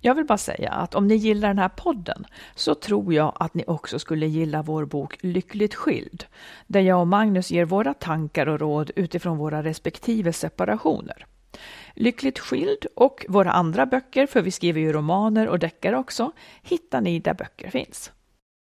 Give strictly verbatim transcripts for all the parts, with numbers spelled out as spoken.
Jag vill bara säga att om ni gillar den här podden så tror jag att ni också skulle gilla vår bok Lyckligt skild, där jag och Magnus ger våra tankar och råd utifrån våra respektive separationer. Lyckligt skild och våra andra böcker, för vi skriver ju romaner och deckare också, hittar ni där böcker finns.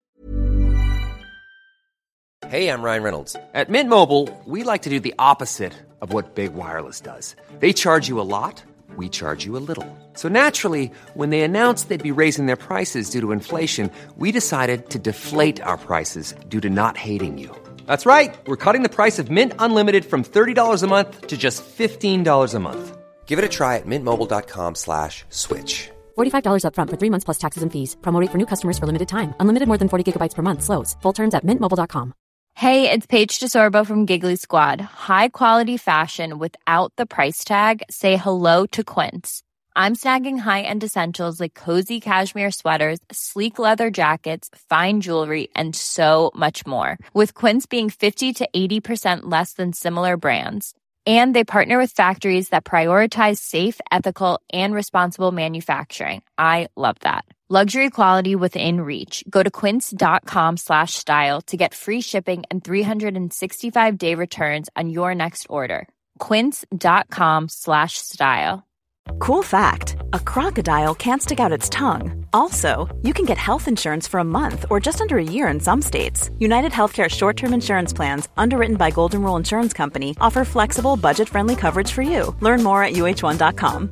Hey, I'm Ryan Reynolds. At Mint Mobile, we like to do the opposite of what Big Wireless does. They charge you a lot. We charge you a little. So naturally, when they announced they'd be raising their prices due to inflation, we decided to deflate our prices due to not hating you. That's right. We're cutting the price of Mint Unlimited from thirty dollars a month to just fifteen dollars a month. Give it a try at mintmobile.com slash switch. forty-five dollars up front for three months plus taxes and fees. Promo rate for new customers for limited time. Unlimited more than forty gigabytes per month slows. Full terms at mint mobile dot com. Hey, it's Paige DeSorbo from Giggly Squad. High quality fashion without the price tag. Say hello to Quince. I'm snagging high-end essentials like cozy cashmere sweaters, sleek leather jackets, fine jewelry, and so much more. With Quince being fifty to eighty percent less than similar brands. And they partner with factories that prioritize safe, ethical, and responsible manufacturing. I love that. Luxury quality within reach. Go to quince.com slash style to get free shipping and three sixty-five day returns on your next order. Quince.com slash style. Cool fact, a crocodile can't stick out its tongue. Also, you can get health insurance for a month or just under a year in some states. United Healthcare short-term insurance plans, underwritten by Golden Rule Insurance Company, offer flexible, budget-friendly coverage for you. Learn more at u h one dot com.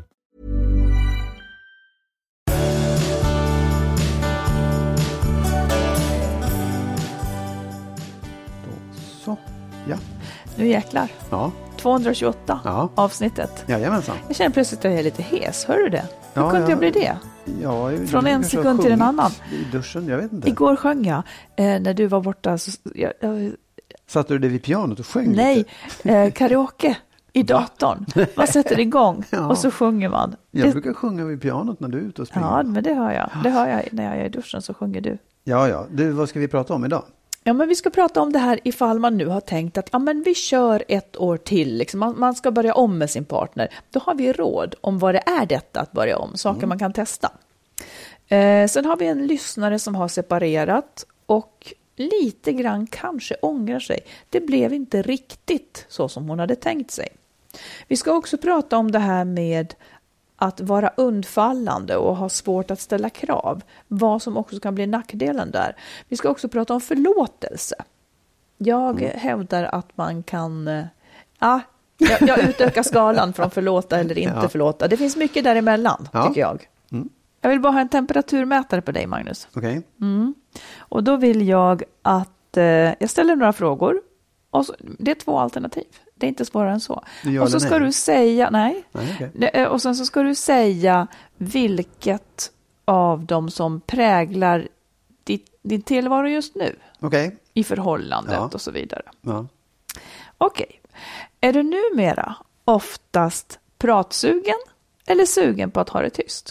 Så, ja. Nu jäklar. Ja. tvåhundratjugoåtta ja. avsnittet. Jajamensan. Jag känner plötsligt att jag är lite hes. Hör du det? Hur ja, kunde ja. jag bli det? Ja, jag, Från en sekund till en annan. I duschen, jag vet inte. Igår sjöng jag. Eh, när du var borta. Så, jag, jag... Satt du det vid pianot och sjöng Nej, lite? eh, karaoke i datorn. Man sätter igång ja. och så sjunger man. Jag det... brukar sjunga vid pianot när du är ute och springer. Ja, men det hör jag. Det hör jag när jag är i duschen, så sjunger du. Ja, ja. Du, vad ska vi prata om idag? Ja, men vi ska prata om det här ifall man nu har tänkt att ja, men vi kör ett år till. Liksom. Man, man ska börja om med sin partner. Då har vi råd om vad det är detta att börja om. Saker mm. man kan testa. Eh, sen har vi en lyssnare som har separerat och lite grann kanske ångrar sig. Det blev inte riktigt så som hon hade tänkt sig. Vi ska också prata om det här med att vara undfallande och ha svårt att ställa krav. Vad som också kan bli nackdelen där. Vi ska också prata om förlåtelse. Jag mm. hävdar att man kan... Ja, jag, jag utökar skalan från förlåta eller inte ja. förlåta. Det finns mycket däremellan, ja. tycker jag. Mm. Jag vill bara ha en temperaturmätare på dig, Magnus. Okej. Okay. Mm. Och då vill jag att... Eh, jag ställer några frågor. Och så, det är två alternativ. Det är inte svårare än så. Och så ska nej. du säga... Nej. nej okay. Och sen så ska du säga vilket av dem som präglar ditt, din tillvaro just nu. Okay. I förhållandet ja. och så vidare. Ja. Okej. Okay. Är du numera oftast pratsugen eller sugen på att ha det tyst?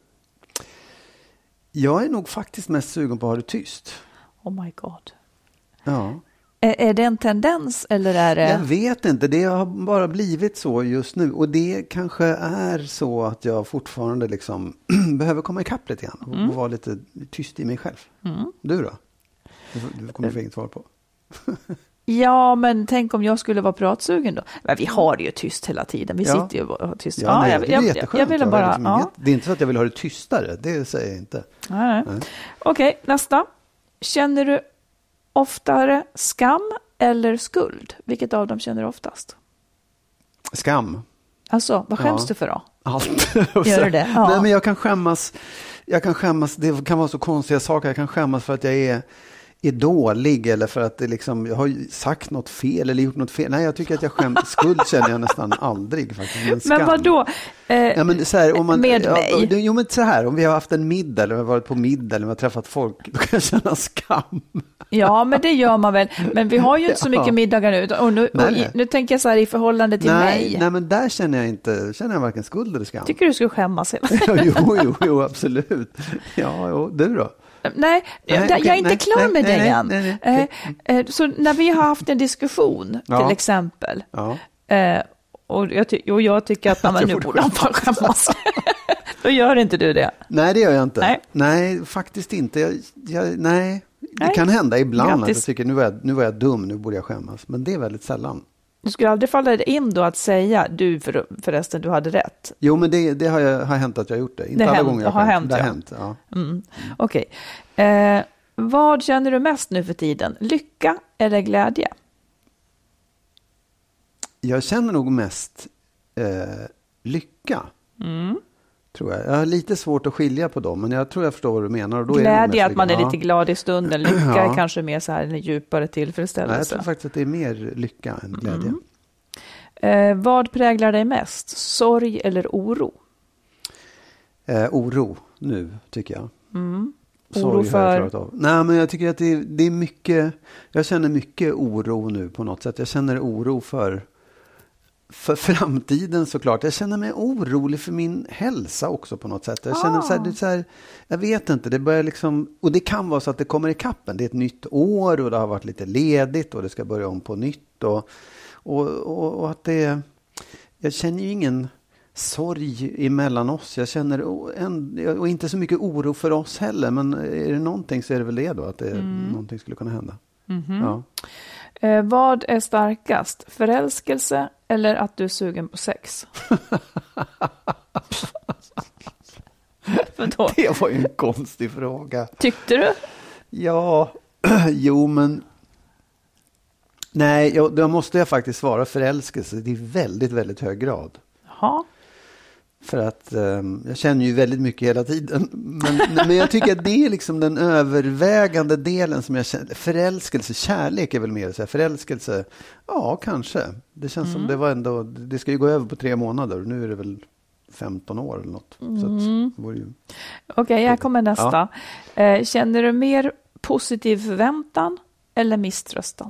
Jag är nog faktiskt mest sugen på att ha det tyst. Oh my god. Ja. Är, är det en tendens eller är det... Jag vet inte, det har bara blivit så just nu. Och det kanske är så att jag fortfarande liksom behöver komma ikapp lite grann. Och mm. vara lite tyst i mig själv. Mm. Du då? Du kommer få inget svar på. Ja, men tänk om jag skulle vara pratsugen då. Men vi har det ju tyst hela tiden. Vi ja. sitter ju och har tyst. Ja, ja, nej, jag, det är jag, jätteskönt. Jag vill bara, jag liksom ja. inget, det är inte så att jag vill ha det tystare. Det säger jag inte. Nej. Nej. Okej, okay, nästa. Känner du oftare skam eller skuld? Vilket av dem känner du oftast? Skam. Alltså, vad skäms ja. du för då? Allt. Gör du det? Ja. Nej, men jag kan skämmas. Jag kan skämmas. Det kan vara så konstiga saker. Jag kan skämmas för att jag är, är dålig eller för att det liksom, jag har sagt något fel eller gjort något fel. Nej, jag tycker att jag skäms. Skuld känner jag nästan aldrig faktiskt. Men, men vad då? Eh, ja, men så här, om man, med ja, mig? Jo, men så här, om vi har haft en middag eller varit på middag eller vi har träffat folk, då kan jag känna skam. Ja, men det gör man väl. Men vi har ju inte så mycket ja. middagar nu. Och nu, nej, och i, nej. nu tänker jag så här i förhållande till nej, mig. Nej, men där känner jag inte, känner jag varken skuld eller skam. Tycker du skulle skämmas hela jo, jo, jo, absolut. Ja, jo, du då? Nej, nej jag, okay, jag är inte nej, klar nej, med nej, det än. Nej, nej, nej. Eh, så när vi har haft en diskussion, ja. till exempel, ja. eh, och, jag ty- och jag tycker att man nu borde man skämmas. Då gör inte du det. Nej, det gör jag inte. Nej, nej faktiskt inte. Jag, jag, nej, det nej. kan hända ibland Grattis. att jag tycker nu var jag, nu var jag dum, nu borde jag skämmas. Men det är väldigt sällan. Du skulle aldrig falla in då att säga, du för, förresten, du hade rätt. Jo, men det, det har, jag, har hänt att jag har gjort det. Inte det alla hänt, gånger jag har skämt. hänt. Det har Ja. hänt, ja. Mm. Okej. Okay. Eh, vad känner du mest nu för tiden? Lycka eller glädje? Jag känner nog mest eh, lycka. Mm. Tror jag. jag har lite svårt att skilja på dem, men jag tror jag förstår vad du menar. Och då Glädje, är det att man är ja. lite glad i stunden. Lycka Ja. är kanske mer så här en djupare tillfredsställelse. Nej, jag tror faktiskt att det är mer lycka än glädje. Mm. Eh, vad präglar dig mest? Sorg eller oro? Eh, oro nu, tycker jag. Mm. Sorg Oro har jag för... klarat av. Nej, men jag tycker att det är, det är mycket... Jag känner mycket oro nu på något sätt. Jag känner oro för, för framtiden såklart. Jag känner mig orolig för min hälsa också på något sätt. Jag känner Ah. så här, det är så här, jag vet inte, det börjar liksom... Och det kan vara så att det kommer i kappen. Det är ett nytt år och det har varit lite ledigt och det ska börja om på nytt. Och, och, och, och att det... Jag känner ju ingen... sorg emellan oss. Jag känner en, och inte så mycket oro för oss heller, men är det någonting så är det väl det då, att det, mm. någonting skulle kunna hända. Mm-hmm. Ja. Eh, vad är starkast? Förälskelse eller att du är sugen på sex? Vadå? Det var ju en konstig fråga. Tyckte du? Ja, jo men nej, jag, då måste jag faktiskt svara förälskelse. Det är väldigt, väldigt hög grad. Jaha. För att um, jag känner ju väldigt mycket hela tiden. Men, men jag tycker att det är liksom den övervägande delen som jag känner. Förälskelse, kärlek är väl mer så här. Förälskelse, ja kanske. Det känns mm. som det var ändå, det ska ju gå över på tre månader. Nu är det väl femton år eller något. Mm. Så att, det vore ju... Okej, okay, här kommer nästa. Ja. Eh, känner du mer positiv förväntan eller misströstan?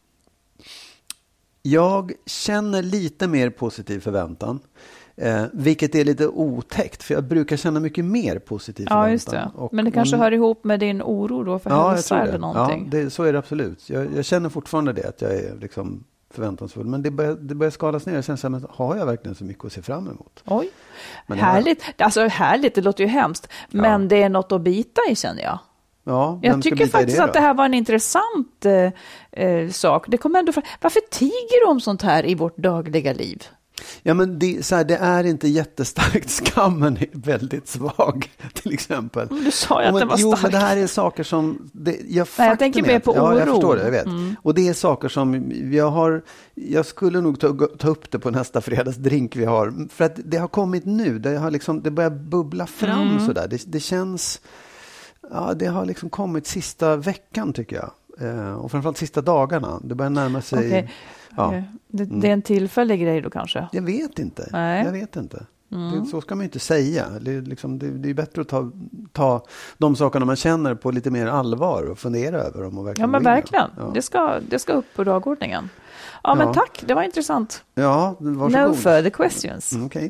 Jag känner lite mer positiv förväntan. Eh, vilket är lite otäckt, för jag brukar känna mycket mer positiv förväntan. Ja, just det. Och, men det kanske och, hör ihop med din oro då för ja, hälsa eller någonting. Ja, det, så är det absolut. Jag, jag känner fortfarande det, att jag är liksom förväntansfull. Men det börjar, det börjar skalas ner. Jag känner så här, har jag verkligen så mycket att se fram emot? Oj, men härligt. Var... Alltså härligt, det låter ju hemskt. Men ja. Det är något att bita i, känner jag. Ja, jag tycker faktiskt det att det här var en intressant eh, eh, sak. Det kommer ändå från... Varför tiger du om sånt här i vårt dagliga liv? Ja, men det, så här, det är inte jättestarkt. Skammen är väldigt svag, till exempel. Du sa ju att men, den var jo, stark. Men det här är saker som... Det, jag, Nej, jag tänker mer på oro. Ja, jag förstår det, jag vet. Mm. Och det är saker som jag har... Jag skulle nog ta, ta upp det på nästa fredagsdrink vi har. För att det har kommit nu. Det, har liksom, det börjar bubbla fram mm. sådär. Det, det känns... Ja, det har liksom kommit sista veckan, tycker jag. Eh, och framförallt sista dagarna. Det börjar närma sig... Okay. Ja. Det, det är en tillfällig grej då kanske? Jag vet inte. Nej. Jag vet inte. Mm. Det, så ska man ju inte säga. Det är, liksom, det, det är bättre att ta, ta de sakerna man känner på lite mer allvar och fundera över dem. Och verkligen ja, men verkligen. Ja. Det, ska, det ska upp på dagordningen. Ja, ja. Men tack. Det var intressant. Ja, varsågod. No further questions. Mm, okay.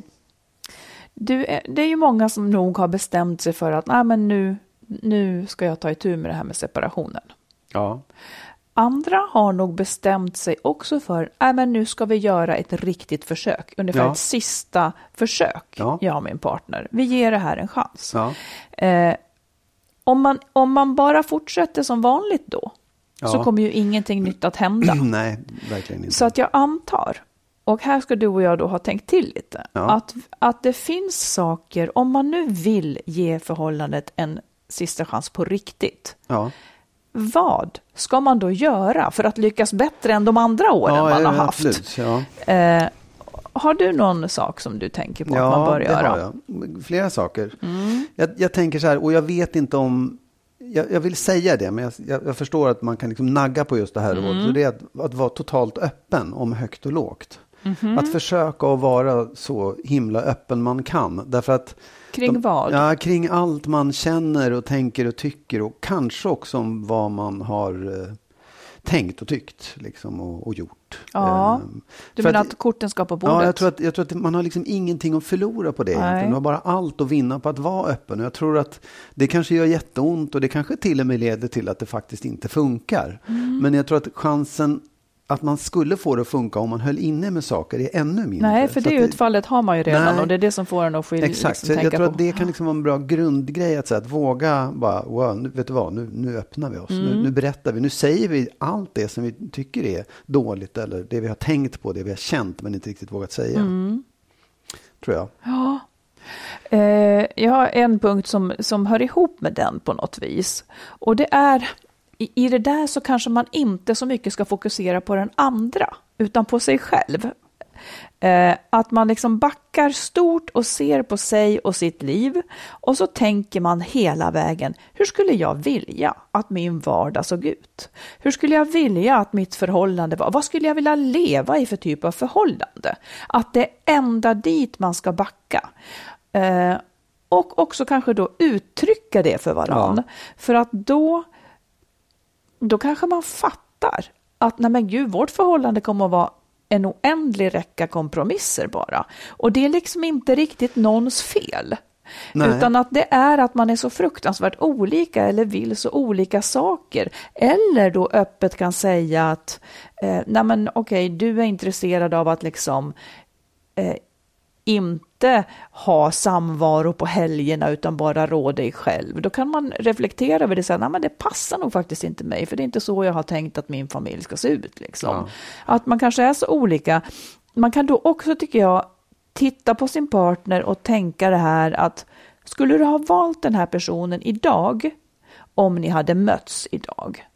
Du, det är ju många som nog har bestämt sig för att nej, men nu, nu ska jag ta itu med det här med separationen. Ja. Andra har nog bestämt sig också för att äh, nu ska vi göra ett riktigt försök. Ungefär ja. ett sista försök, ja. jag och min partner. Vi ger det här en chans. Ja. Eh, om, man, om man bara fortsätter som vanligt då, ja. så kommer ju ingenting nytt att hända. Nej, verkligen inte. Så att jag antar, och här ska du och jag då ha tänkt till lite, ja. att, att det finns saker, om man nu vill ge förhållandet en sista chans på riktigt, ja. vad ska man då göra för att lyckas bättre än de andra åren ja, man ja, har haft? Absolut, ja. eh, har du någon sak som du tänker på ja, att man bör det göra? Har jag. Flera saker. Mm. Jag, jag tänker så här, och jag vet inte om... Jag, jag vill säga det, men jag, jag, jag förstår att man kan liksom nagga på just det här. Mm. Så det är att, att vara totalt öppen om högt och lågt. Mm-hmm. Att försöka att vara så himla öppen man kan. Därför att kring de, vad? Ja, kring allt man känner och tänker och tycker. Och kanske också om vad man har eh, tänkt och tyckt liksom, och, och gjort. Ja, eh, du menar att, att korten ska på bordet? Ja, jag tror att, jag tror att man har liksom ingenting att förlora på det. Man har bara allt att vinna på att vara öppen. Och jag tror att det kanske gör jätteont och det kanske till och med leder till att det faktiskt inte funkar. Mm. Men jag tror att chansen att man skulle få det att funka om man höll inne med saker är ännu mindre. Nej, för så det att utfallet har man ju redan nej, och det är det som får en att skilja. Exakt, liksom, så tänka jag tror på. att det kan liksom vara en bra grundgrej att, säga, att våga bara, wow, nu, vet du vad, nu, nu öppnar vi oss, mm. nu, nu berättar vi, nu säger vi allt det som vi tycker är dåligt eller det vi har tänkt på, det vi har känt men inte riktigt vågat säga. Mm. Tror jag. Ja. Eh, jag har en punkt som, som hör ihop med den på något vis. Och det är, i, i det där så kanske man inte så mycket ska fokusera på den andra, utan på sig själv. Eh, att man liksom backar stort och ser på sig och sitt liv. Och så tänker man hela vägen, hur skulle jag vilja att min vardag såg ut? Hur skulle jag vilja att mitt förhållande var? Vad skulle jag vilja leva i för typ av förhållande? Att det är ända dit man ska backa. Eh, och också kanske då uttrycka det för varann. Ja. För att då, då kanske man fattar att nej men gud, vårt förhållande kommer att vara en oändlig räcka kompromisser bara. Och det är liksom inte riktigt någons fel. Nej. Utan att det är att man är så fruktansvärt olika eller vill så olika saker. Eller då öppet kan säga att eh, nej men okej, du är intresserad av att liksom eh, inte ha samvaro på helgerna utan bara rå dig själv. Då kan man reflektera över det och säga, nej men det passar nog faktiskt inte mig, för det är inte så jag har tänkt att min familj ska se ut. Liksom. Ja. Att man kanske är så olika. Man kan då också, tycker jag, titta på sin partner och tänka det här att skulle du ha valt den här personen idag om ni hade mötts idag?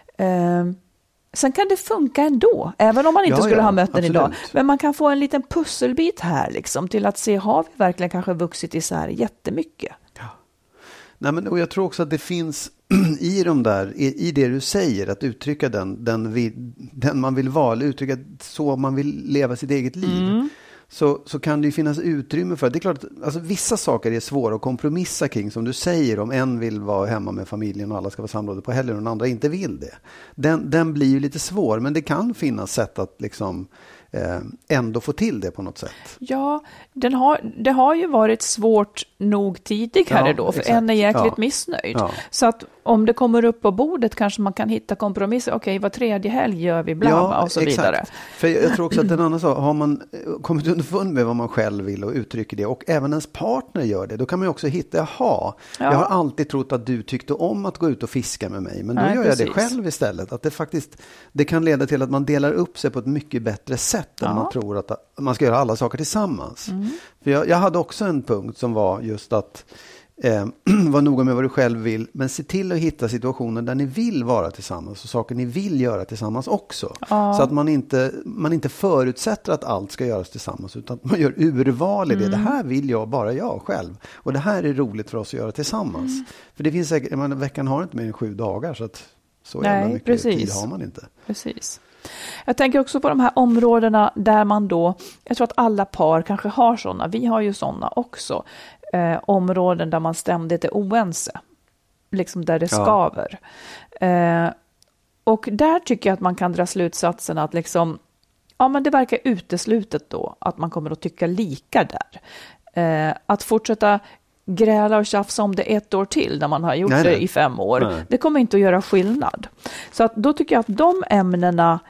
Eh, Sen kan det funka ändå, även om man inte ja, skulle ja, ha mött den absolut. Idag. Men man kan få en liten pusselbit här liksom, till att se, har vi verkligen kanske vuxit isär jättemycket? Ja. Nej, men, och jag tror också att det finns i de där, i, i det du säger, att uttrycka den, den, vi, den man vill vara, eller uttrycka så man vill leva sitt eget liv. Mm. Så, så kan det ju finnas utrymme för det. Det är klart att alltså, vissa saker är svåra att kompromissa kring, som du säger, om en vill vara hemma med familjen och alla ska vara samlade på helgen och den andra inte vill det. Den, den blir ju lite svår, men det kan finnas sätt att liksom eh, ändå få till det på något sätt. Ja, den har, det har ju varit svårt nog tidigare ja, då, för exakt. En är jäkligt ja. Missnöjd. Ja. Så att om det kommer upp på bordet kanske man kan hitta kompromisser. Okej, var tredje helg gör vi bla ja, och så exakt. Vidare. För jag tror också att en annan sak, har man kommit underfund med vad man själv vill och uttrycker det, och även ens partner gör det, då kan man ju också hitta, jaha, ja. jag har alltid trott att du tyckte om att gå ut och fiska med mig, men då Nej, gör precis. Jag det själv istället. Att det faktiskt, det kan leda till att man delar upp sig på ett mycket bättre sätt ja. Än man tror att man ska göra alla saker tillsammans. Mm. För jag, jag hade också en punkt som var just att Eh, var noga med vad du själv vill, men se till att hitta situationer där ni vill vara tillsammans och saker ni vill göra tillsammans också. Ja. Så att man inte, man inte förutsätter att allt ska göras tillsammans, utan att man gör urval i det. Mm. Det här vill jag, bara jag själv. Och det här är roligt för oss att göra tillsammans. Mm. För det finns säkert, menar, veckan har inte mer än sju dagar, så att så jävla mycket precis. Tid har man inte. Precis. Jag tänker också på de här områdena där man då, jag tror att alla par kanske har sådana, vi har ju sådana också, eh, områden där man ständigt är oense, liksom där det skaver. Ja. Eh, och där tycker jag att man kan dra slutsatsen att liksom, ja men det verkar uteslutet då att man kommer att tycka lika där. Eh, att fortsätta gräla och tjafsa om det ett år till när man har gjort nej, det nej. I fem år. Nej. Det kommer inte att göra skillnad. Så att då tycker jag att de ämnena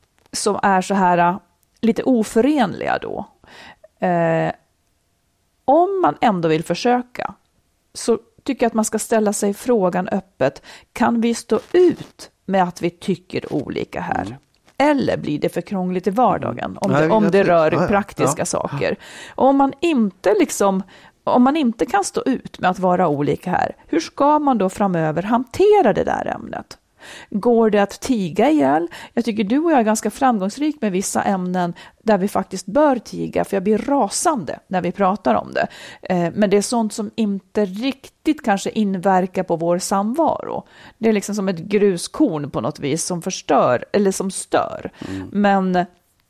som är så här lite oförenliga då, eh, om man ändå vill försöka, så tycker jag att man ska ställa sig frågan öppet, kan vi stå ut med att vi tycker olika här? Mm. Eller blir det för krångligt i vardagen om det, om det rör ja, praktiska ja. Saker? Och om man inte liksom Om man inte kan stå ut med att vara olika här, hur ska man då framöver hantera det där ämnet? Går det att tiga ihjäl? Jag tycker du och jag är ganska framgångsrik med vissa ämnen där vi faktiskt bör tiga, för jag blir rasande när vi pratar om det. Men det är sånt som inte riktigt kanske inverkar på vår samvaro. Det är liksom som ett gruskorn på något vis som förstör eller som stör. Mm. Men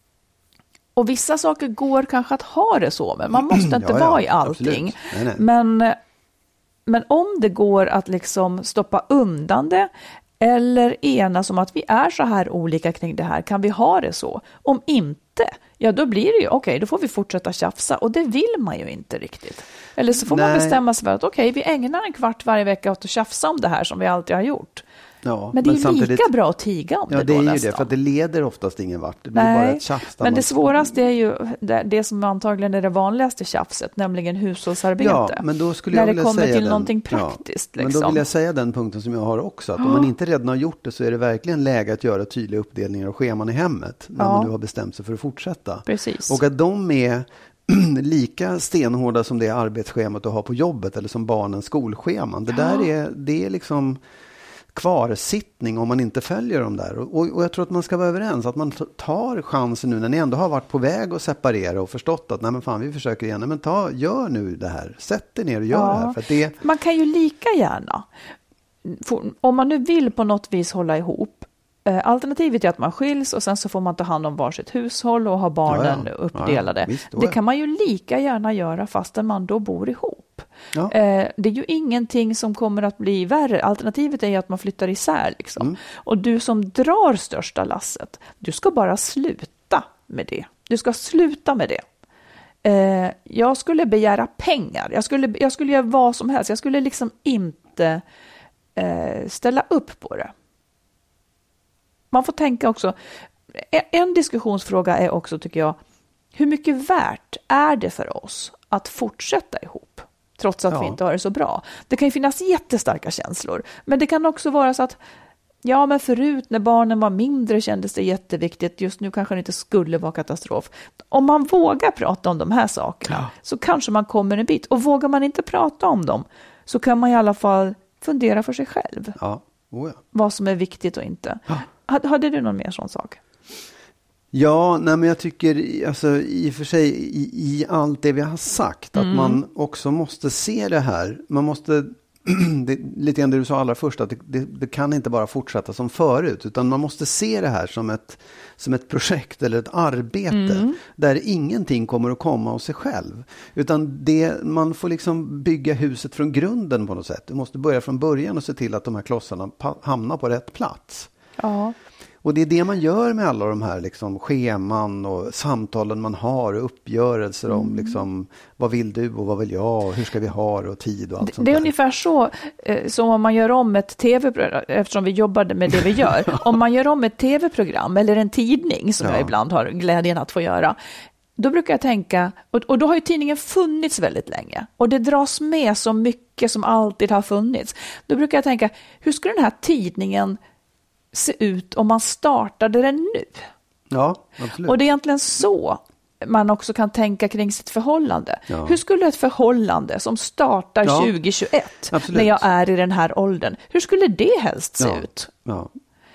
och vissa saker går kanske att ha det så, men man måste inte ja, ja, vara i allting. Nej, nej. Men, men om det går att liksom stoppa undan det eller enas om att vi är så här olika kring det här, kan vi ha det så? Om inte, ja då blir det ju okej, okay, då får vi fortsätta tjafsa, och det vill man ju inte riktigt. Eller så får nej. Man bestämma sig för att okej, okay, vi ägnar en kvart varje vecka åt att tjafsa om det här som vi alltid har gjort. Ja, men det är men samtidigt, lika bra att tiga om ja, det det då är ju nästan. det, för att det leder oftast ingen vart. Det blir Nej, bara ett tjafs. men man... det svåraste är ju det, det som antagligen är det vanligaste tjafset, nämligen hushållsarbete. Ja, men då skulle när jag det vilja kommer säga till den. någonting praktiskt. Ja, liksom. Men då vill jag säga den punkten som jag har också. Att om man inte redan har gjort det så är det verkligen läge att göra tydliga uppdelningar och scheman i hemmet. När Ja. man nu har bestämt sig för att fortsätta. Precis. Och att de är lika stenhårda som det arbetsschemat att ha på jobbet eller som barnens skolscheman. Det där är, det är liksom kvarsittning om man inte följer dem där. Och, och jag tror att man ska vara överens att man tar chansen nu när ni ändå har varit på väg att separera och förstått att nej men fan vi försöker igen. Nej, men ta, gör nu det här. Sätt dig ner och gör Ja. det här. För att det... Man kan ju lika gärna, om man nu vill på något vis hålla ihop, alternativet är att man skiljs och sen så får man ta hand om varsitt hushåll och ha barnen ja, ja. uppdelade. Ja, ja. Visst, det ja. kan man ju lika gärna göra fastän man då bor ihop. Ja. Eh, det är ju ingenting som kommer att bli värre. Alternativet är ju att man flyttar isär. Liksom. Mm. Och du som drar största lasset, du ska bara sluta med det. Du ska sluta med det. Eh, jag skulle begära pengar. Jag skulle, jag skulle göra vad som helst. Jag skulle liksom inte eh, ställa upp på det. Man får tänka också, en diskussionsfråga är också tycker jag, hur mycket värt är det för oss att fortsätta ihop trots att ja. vi inte har det så bra? Det kan ju finnas jättestarka känslor, men det kan också vara så att ja, men förut när barnen var mindre kändes det jätteviktigt, just nu kanske det inte skulle vara katastrof. Om man vågar prata om de här sakerna ja. så kanske man kommer en bit, och vågar man inte prata om dem så kan man i alla fall fundera för sig själv. Ja. Oh ja. Vad som är viktigt och inte. Ja. Hade du någon mer sån sak? Ja, nej, men jag tycker alltså, i och för sig i, i allt det vi har sagt mm. att man också måste se det här. Man måste, det, lite grann det du sa allra först, att det, det, det kan inte bara fortsätta som förut, utan man måste se det här som ett, som ett projekt eller ett arbete mm. där ingenting kommer att komma av sig själv. Utan det, man får liksom bygga huset från grunden på något sätt. Du måste börja från början och se till att de här klossarna pa- hamnar på rätt plats. Ja. Och det är det man gör med alla de här liksom, scheman och samtalen man har och uppgörelser mm. om liksom, vad vill du och vad vill jag och hur ska vi ha det och tid och allt det, sånt Det är där. ungefär så eh, som om man gör om ett tv-program, eftersom vi jobbade med det vi gör. Om man gör om ett tv-program eller en tidning som ja. jag ibland har glädjen att få göra. Då brukar jag tänka, och, och då har ju tidningen funnits väldigt länge. Och det dras med så mycket som alltid har funnits. Då brukar jag tänka, hur skulle den här tidningen se ut om man startade den nu? Ja, absolut. Och det är egentligen så man också kan tänka kring sitt förhållande. Ja. Hur skulle ett förhållande som startar ja, tjugo tjugoett absolut. när jag är i den här åldern, hur skulle det helst se ja. ut? Ja.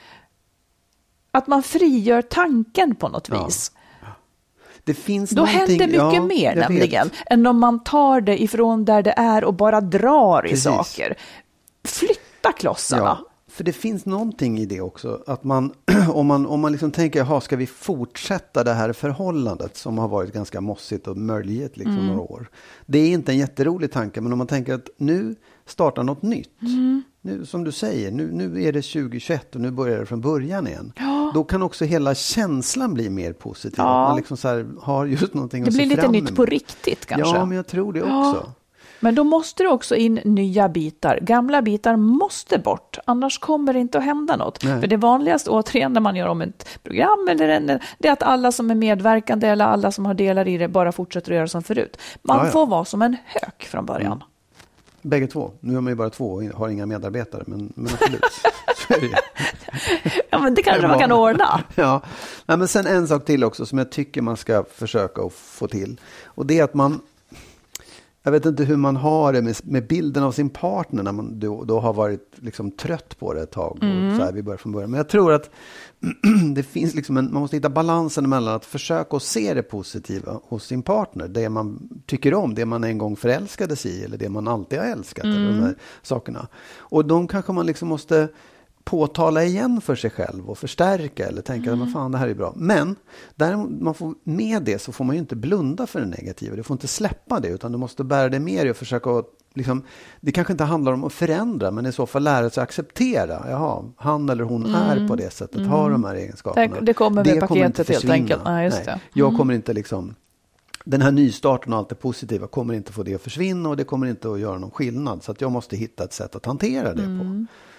Att man frigör tanken på något ja. vis. Det finns Då händer mycket ja, mer nämligen vet. än om man tar det ifrån där det är och bara drar Precis. i saker. Flytta klossarna. Ja. För det finns någonting i det också, att man, om man, om man liksom tänker, jaha, ska vi fortsätta det här förhållandet som har varit ganska mossigt och möjligt liksom mm. några år. Det är inte en jätterolig tanke, men om man tänker att nu startar något nytt. Mm. Nu, som du säger, nu, nu är det tjugo tjugoett och nu börjar det från början igen. Ja. Då kan också hela känslan bli mer positiv. Ja. Att man liksom så här har just någonting det att se fram emot. Det blir lite nytt på riktigt kanske. Ja, men jag tror det också. Ja. Men då måste det också in nya bitar. Gamla bitar måste bort. Annars kommer det inte att hända något. Nej. För det vanligaste återigen när man gör om ett program eller en, det är att alla som är medverkande eller alla som har delar i det bara fortsätter att göra som förut. Man ja, ja. får vara som en hök från början. Mm. Bägge två. Nu är man ju bara två och har inga medarbetare. Men, men absolut. Så är det. Ja, men det kanske man kan ordna. Ja. Nej, men sen en sak till också som jag tycker man ska försöka att få till. Och det är att man... Jag vet inte hur man har det med, med bilden av sin partner när man då, då har varit liksom trött på det ett tag. Mm. Och så här, vi börjar från början. Men jag tror att det finns liksom en, man måste hitta balansen mellan att försöka att se det positiva hos sin partner. Det man tycker om, det man en gång förälskades i eller det man alltid har älskat. Mm. Eller de här sakerna. Och de kanske man liksom måste... påtala igen för sig själv och förstärka eller tänka mm. att fan, det här är bra. Men där man får med det så får man ju inte blunda för det negativa. Du får inte släppa det utan du måste bära det med dig och försöka att liksom, det kanske inte handlar om att förändra men i så fall lära sig acceptera. Jaha, han eller hon mm. är på det sättet, mm. har de här egenskaperna. Det, det kommer med det paketet kommer helt enkelt. Ja, just Nej, det. Mm. Jag kommer inte liksom den här nystarten och allt det positiva kommer inte få det att försvinna och det kommer inte att göra någon skillnad så att jag måste hitta ett sätt att hantera det mm. på.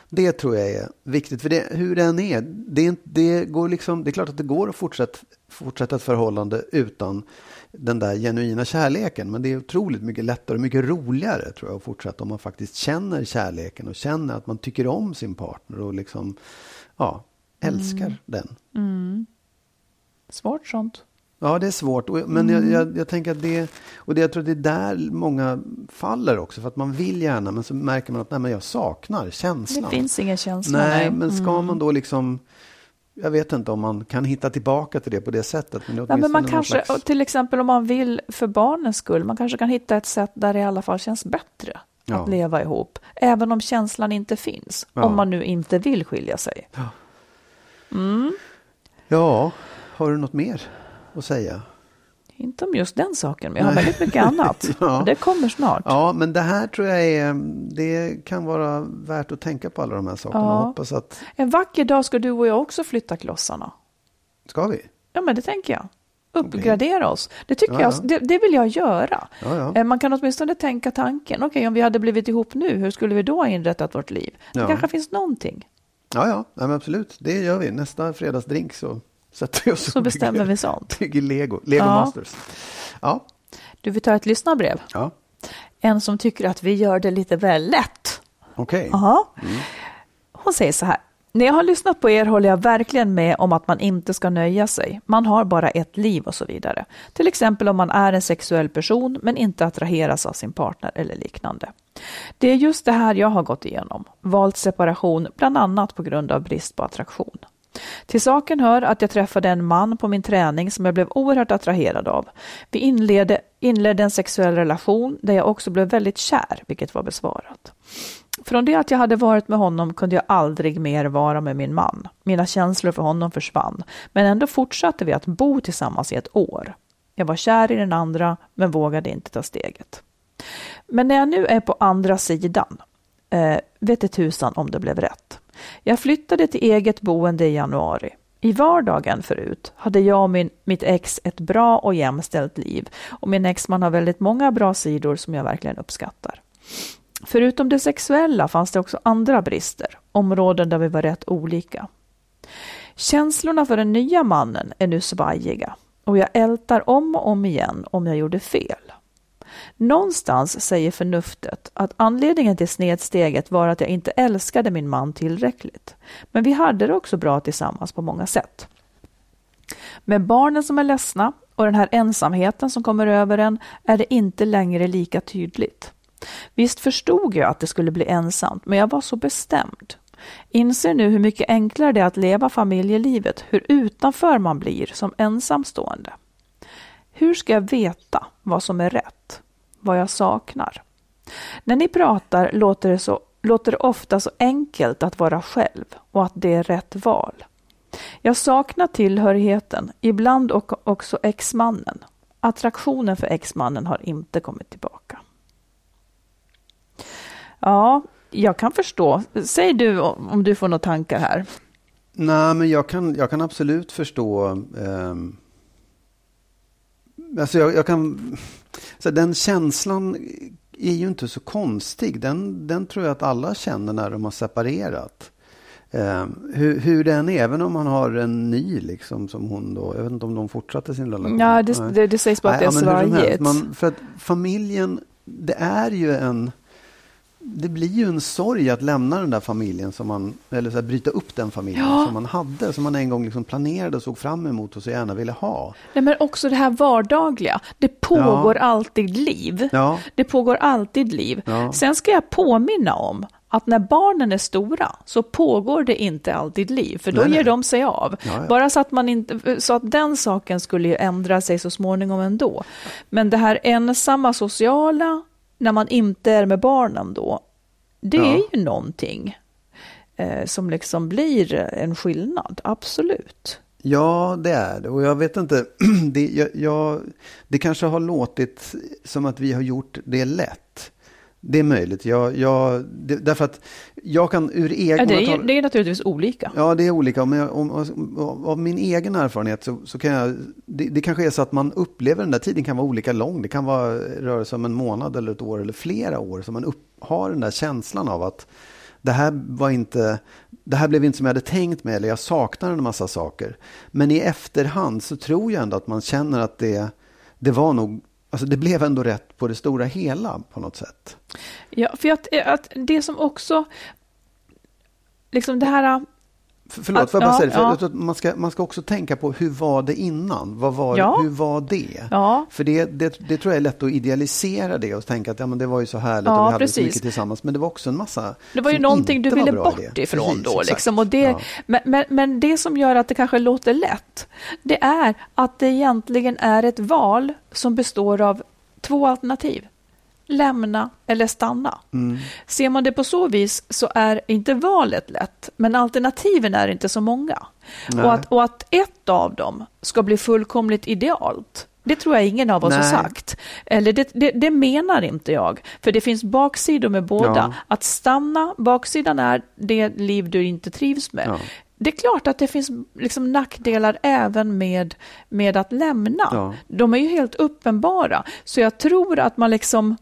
Det tror jag är viktigt. För det, hur den är, det, är, det, går liksom, det är klart att det går att fortsätta, fortsätta ett förhållande utan den där genuina kärleken. Men det är otroligt mycket lättare och mycket roligare tror jag att fortsätta om man faktiskt känner kärleken och känner att man tycker om sin partner och liksom, ja, älskar mm. den. Mm. Svårt sånt. Ja, det är svårt. Men mm. jag, jag, jag tänker att det, och det, jag tror att det är där många faller också. För att man vill gärna, men så märker man att nej, men jag saknar känslan. Det finns ingen känsla. Nej, nej. men ska mm. man då liksom, jag vet inte om man kan hitta tillbaka till det på det sättet. Men, det nej, men man kanske, slags... till exempel om man vill för barnens skull, man kanske kan hitta ett sätt där det i alla fall känns bättre ja. att leva ihop. Även om känslan inte finns. Ja. Om man nu inte vill skilja sig. Ja. Mm. Ja, har du något mer att säga? Inte om just den saken, men jag har Nej. väldigt mycket annat. ja. Och det kommer snart. Ja, men det här tror jag är, det kan vara värt att tänka på alla de här sakerna. Ja. Hoppas att... En vacker dag ska du och jag också flytta klossarna. Ska vi? Ja, men det tänker jag. Uppgradera okay. oss. Det tycker ja, jag, ja. det, det vill jag göra. Ja, ja. Man kan åtminstone tänka tanken. Okej, okay, om vi hade blivit ihop nu, hur skulle vi då ha inrättat vårt liv? Det ja. kanske finns någonting. Ja, ja, ja men absolut. Det gör vi. Nästa fredagsdrink så sätter vi oss så bestämmer bygger, vi sånt. Bygger Lego. Lego ja. Masters. Ja. Du vill ta ett lyssnarbrev? Ja. En som tycker att vi gör det lite väl lätt. Okej. Okay. Ja. Mm. Hon säger så här. När jag har lyssnat på er håller jag verkligen med om att man inte ska nöja sig. Man har bara ett liv och så vidare. Till exempel om man är en sexuell person men inte attraheras av sin partner eller liknande. Det är just det här jag har gått igenom. Valt separation bland annat på grund av brist på attraktion. Till saken hör att jag träffade en man på min träning som jag blev oerhört attraherad av. Vi inledde, inledde en sexuell relation där jag också blev väldigt kär, vilket var besvarat. Från det att jag hade varit med honom kunde jag aldrig mer vara med min man. Mina känslor för honom försvann, men ändå fortsatte vi att bo tillsammans i ett år. Jag var kär i den andra, men vågade inte ta steget. Men när jag nu är på andra sidan, eh, vet det tusan om det blev rätt. Jag flyttade till eget boende i januari. I vardagen förut hade jag och min, mitt ex ett bra och jämställt liv. Och min exman har väldigt många bra sidor som jag verkligen uppskattar. Förutom det sexuella fanns det också andra brister. Områden där vi var rätt olika. Känslorna för den nya mannen är nu svajiga. Och jag ältar om och om igen om jag gjorde fel. Någonstans säger förnuftet att anledningen till snedsteget var att jag inte älskade min man tillräckligt. Men vi hade det också bra tillsammans på många sätt. Med barnen som är ledsna och den här ensamheten som kommer över en är det inte längre lika tydligt. Visst förstod jag att det skulle bli ensamt, men jag var så bestämd. Inser nu hur mycket enklare det är att leva familjelivet, hur utanför man blir som ensamstående. Hur ska jag veta vad som är rätt? Vad jag saknar? När ni pratar låter det, så, låter det ofta så enkelt att vara själv och att det är rätt val. Jag saknar tillhörigheten, ibland också exmannen. Attraktionen för exmannen har inte kommit tillbaka. Ja, jag kan förstå. Säg du om du får några tankar här. Nej, men jag kan, jag kan absolut förstå... Um... Alltså jag, jag kan, så den känslan är ju inte så konstig. Den, den tror jag att alla känner när de har separerat. Eh, hur, hur den är, även om man har en ny liksom, som hon då. Jag vet inte om de fortsatte sin relation. Ja, det, det, det sägs bara att det är svajigt. Man, för att familjen, det är ju en... Det blir ju en sorg att lämna den där familjen som man, eller så här, bryta upp den familjen ja. som man hade, som man en gång liksom planerade och såg fram emot och så gärna ville ha. Nej, men också det här vardagliga. Det pågår ja. alltid liv. Ja. Det pågår alltid liv. Ja. Sen ska jag påminna om att när barnen är stora så pågår det inte alltid liv, för då nej, ger nej. de sig av. Ja, ja. Bara så att man inte, så att den saken skulle ju ändra sig så småningom ändå. Men det här ensamma sociala, när man inte är med barnen då, det ja. är ju någonting eh, som liksom blir en skillnad, absolut. Ja, det är det. Och jag vet inte, det, jag, jag, det kanske har låtit som att vi har gjort det lätt. Det är möjligt. Jag, jag, det, därför att jag kan ur egen... Ja, det, är, det är naturligtvis olika. Ja, det är olika. Men om, om, om, av min egen erfarenhet så, så kan jag... Det, det kanske är så att man upplever den där tiden kan vara olika lång. Det kan vara röra sig om en månad eller ett år eller flera år som man upp, har den där känslan av att det här var inte, det här blev inte som jag hade tänkt mig, eller jag saknar en massa saker. Men i efterhand så tror jag ändå att man känner att det, det var nog, alltså det blev ändå rätt på det stora hela på något sätt. Ja, för att, att det som också, liksom det här... För, förlåt, att, får jag bara ja, säga det? För ja. jag tror att man, ska, man ska också tänka på hur var det innan? Vad var, Ja. Hur var det? Ja. För det, det, det tror jag är lätt att idealisera det och tänka att ja, men det var ju så härligt Ja, och vi hade precis. så mycket tillsammans. Men det var också en massa Det var ju som någonting du inte ville var bra bort idé. ifrån Precis, då. exakt. Liksom. Och det, Ja. men, men, men det som gör att det kanske låter lätt, det är att det egentligen är ett val som består av två alternativ. Lämna eller stanna. Mm. Ser man det på så vis så är inte valet lätt, men alternativen är inte så många. Och att, och att ett av dem ska bli fullkomligt idealt, det tror jag ingen av oss Nej. har sagt. Eller det, det, det menar inte jag. För det finns baksidor med båda. Ja. Att stanna, baksidan är det liv du inte trivs med. Ja. Det är klart att det finns liksom nackdelar även med, med att lämna. Ja. De är ju helt uppenbara. Så jag tror att man liksom...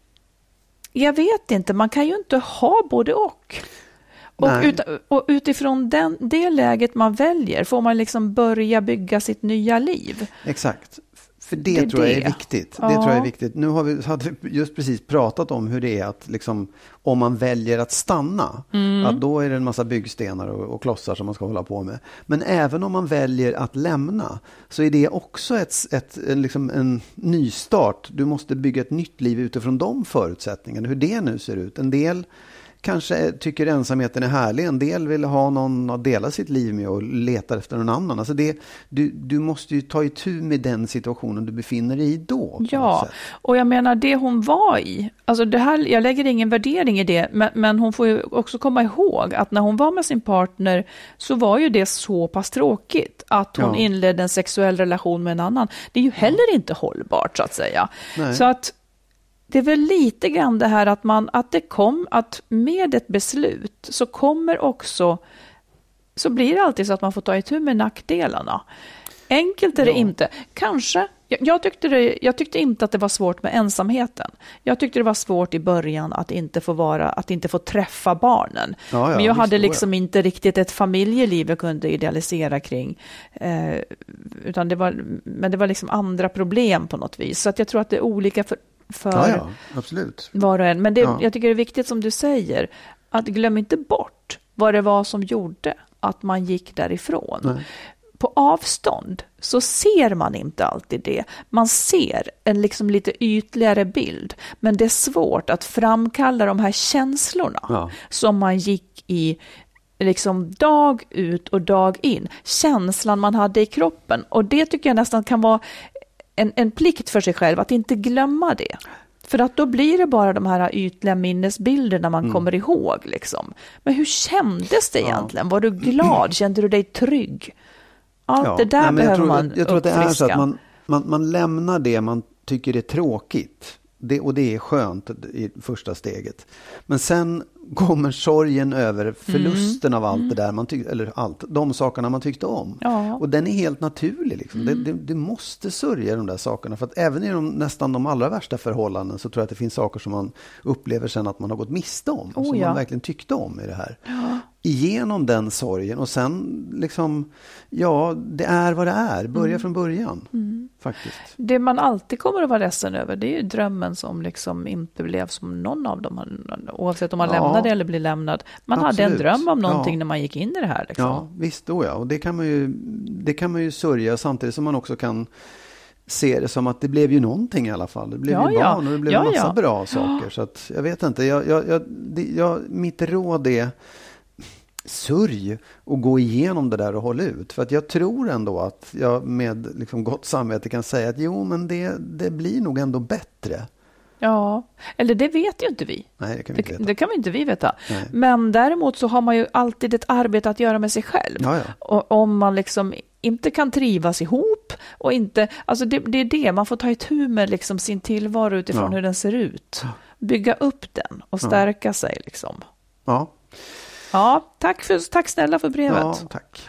Jag vet inte, man kan ju inte ha både och. Och, ut, och utifrån den, det läget man väljer får man liksom börja bygga sitt nya liv. Exakt. För det, Det är tror jag är det. viktigt. Ja. Det tror jag är viktigt. Nu har vi, hade vi just precis pratat om hur det är att liksom, om man väljer att stanna, Mm. att då är det en massa byggstenar och, och klossar som man ska hålla på med. Men även om man väljer att lämna så är det också ett, ett, en, liksom en nystart. Du måste bygga ett nytt liv utifrån de förutsättningarna, hur det nu ser ut. En del kanske tycker ensamheten är härlig. En del vill ha någon att dela sitt liv med och letar efter någon annan. Alltså det, du, du måste ju ta itu med den situationen du befinner dig i då. på något Ja, sätt. och jag menar det hon var i, alltså det här, jag lägger ingen värdering i det, men, men hon får ju också komma ihåg att när hon var med sin partner så var ju det så pass tråkigt att hon Ja. inledde en sexuell relation med en annan. Det är ju heller inte hållbart så att säga. Nej. Så att det är väl lite grann det här att man, att det kom, att med ett beslut så kommer också, så blir det alltid så att man får ta itu med nackdelarna. Enkelt är det Ja. inte. Kanske, jag, jag, tyckte det, jag tyckte inte att det var svårt med ensamheten. Jag tyckte det var svårt i början att inte få vara, att inte få träffa barnen. Ja, ja, Men jag visst, hade då, ja. liksom inte riktigt ett familjeliv jag kunde idealisera kring. Eh, utan det var, men det var liksom andra problem på något vis. Så att jag tror att det är olika för för Ja, ja, absolut. var och en. Men det, Ja. jag tycker det är viktigt som du säger, att glöm inte bort vad det var som gjorde att man gick därifrån. Nej. På avstånd så ser man inte alltid det. Man ser en liksom lite ytligare bild, men det är svårt att framkalla de här känslorna Ja. som man gick i liksom dag ut och dag in. Känslan man hade i kroppen. Och det tycker jag nästan kan vara en, en plikt för sig själv att inte glömma det. För att då blir det bara de här ytliga minnesbilderna man Mm. kommer ihåg. Liksom. Men hur kändes det egentligen? Var du glad? Kände du dig trygg? Allt Ja. det där Nej, men jag behöver tror, man Jag tror att det är så uppfriska. att man, man, man lämnar det man tycker är tråkigt. Det, och det är skönt i första steget. Men sen kommer sorgen över förlusten av allt det där man tyckte, eller allt, de sakerna man tyckte om. Ja. Och den är helt naturlig. Liksom. Det, det, du måste sörja de där sakerna. För att även i de, nästan de allra värsta förhållanden så tror jag att det finns saker som man upplever sen att man har gått miste om. Oh, som ja. man verkligen tyckte om i det här. Ja. Igenom den sorgen och sen liksom, ja, det är vad det är. Börja Mm. från början. Mm. Faktiskt. Det man alltid kommer att vara ledsen över, det är ju drömmen som liksom inte blev som någon av dem, oavsett om man Ja. lämnade eller blir lämnad. Man hade en Absolut. dröm om någonting Ja. när man gick in i det här. Liksom. Ja, visst då ja. Och det kan man ju, det kan man ju sörja samtidigt som man också kan se det som att det blev ju någonting i alla fall. Det blev Ja, ju ja. barn och det blev Ja, en massa ja. bra saker. Så att jag vet inte. Jag, jag, jag, det, jag, mitt råd är sörj och gå igenom det där och håll ut. För att jag tror ändå att jag med liksom gott samvete kan säga att jo, men det, det blir nog ändå bättre. Ja, eller det vet ju inte vi. Nej, det kan vi inte Det, veta. det kan vi inte vi veta. Nej. Men däremot så har man ju alltid ett arbete att göra med sig själv. Ja, ja. Och om man liksom inte kan trivas ihop och inte, alltså det, det är det, man får ta itu med liksom sin tillvaro utifrån Ja. hur den ser ut. Bygga upp den och stärka sig liksom. Ja, Ja, tack, för, tack snälla för brevet. ja tack.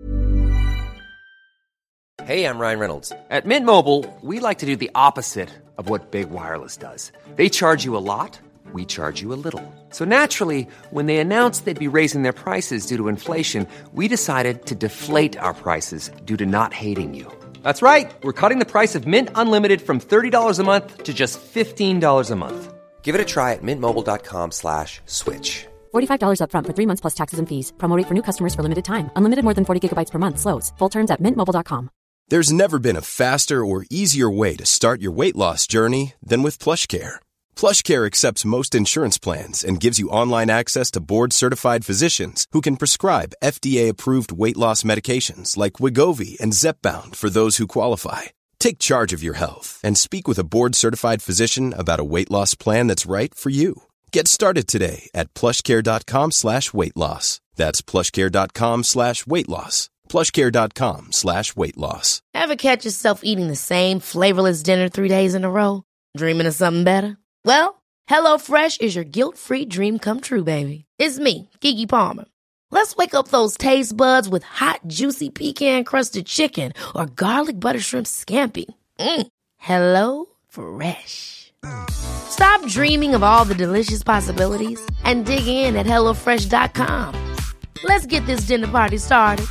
Hey, I'm Ryan Reynolds. At Mint Mobile, we like to do the opposite of what Big Wireless does. They charge you a lot, we charge you a little. So naturally, when they announced they'd be raising their prices due to inflation, we decided to deflate our prices due to not hating you. That's right. We're cutting the price of Mint Unlimited from thirty dollars a month to just fifteen dollars a month. Give it a try at mintmobile.com slash switch. forty-five dollars up front for three months plus taxes and fees. Promo rate for new customers for limited time. Unlimited more than forty gigabytes per month slows. Full terms at mint mobile dot com. There's never been a faster or easier way to start your weight loss journey than with PlushCare. PlushCare accepts most insurance plans and gives you online access to board-certified physicians who can prescribe F D A-approved weight loss medications like Wegovy and Zepbound for those who qualify. Take charge of your health and speak with a board-certified physician about a weight loss plan that's right for you. Get started today at plushcare.com slash weight loss. That's plushcare.com slash weight loss. plushcare.com slash weight loss. Ever catch yourself eating the same flavorless dinner three days in a row? Dreaming of something better? Well, HelloFresh is your guilt-free dream come true, baby. It's me, Keke Palmer. Let's wake up those taste buds with hot, juicy pecan-crusted chicken or garlic butter shrimp scampi. Mm. Hello Fresh. Stop dreaming of all the delicious possibilities and dig in at hello fresh dot com. Let's get this dinner party started.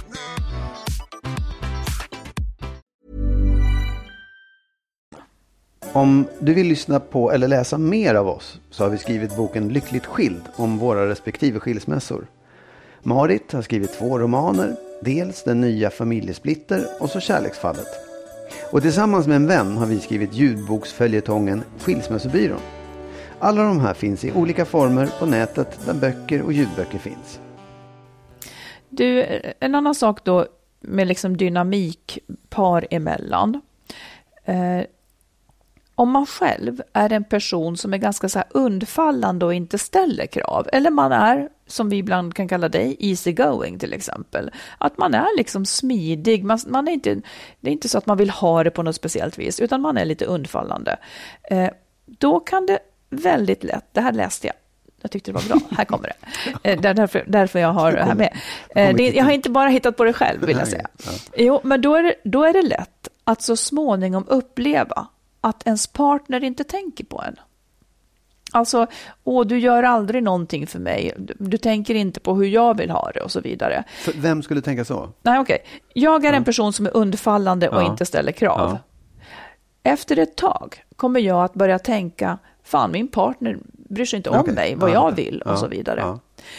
Om du vill lyssna på eller läsa mer av oss så har vi skrivit boken Lyckligt skild om våra respektive skilsmässor. Marit har skrivit två romaner, dels Den nya familjesplitter och så Kärleksfallet. Och tillsammans med en vän har vi skrivit ljudboksföljetongen Skilsmässobyrån. Alla de här finns i olika former på nätet där böcker och ljudböcker finns. Du, en annan sak då med liksom dynamik par emellan. Eh, om man själv är en person som är ganska så här undfallande och inte ställer krav, eller man är, som vi ibland kan kalla dig, easy going till exempel, att man är liksom smidig, man, man är inte, det är inte så att man vill ha det på något speciellt vis, utan man är lite undfallande. Eh, då kan det väldigt lätt, det här läste jag, jag tyckte det var bra, här kommer det. Eh, därför, därför jag har det här med. Eh, det, jag har inte bara hittat på det själv, vill jag säga. Jo, men då är det, då är det lätt att så småningom uppleva att ens partner inte tänker på en. Alltså, åh, du gör aldrig någonting för mig. Du, du tänker inte på hur jag vill ha det och så vidare. För vem skulle tänka så? Nej, okej. Okay. Jag är ja. en person som är undfallande och ja. inte ställer krav. Ja. Efter ett tag kommer jag att börja tänka, fan, min partner bryr sig inte om okay. mig, vad ja. jag vill och ja. så vidare. Ja.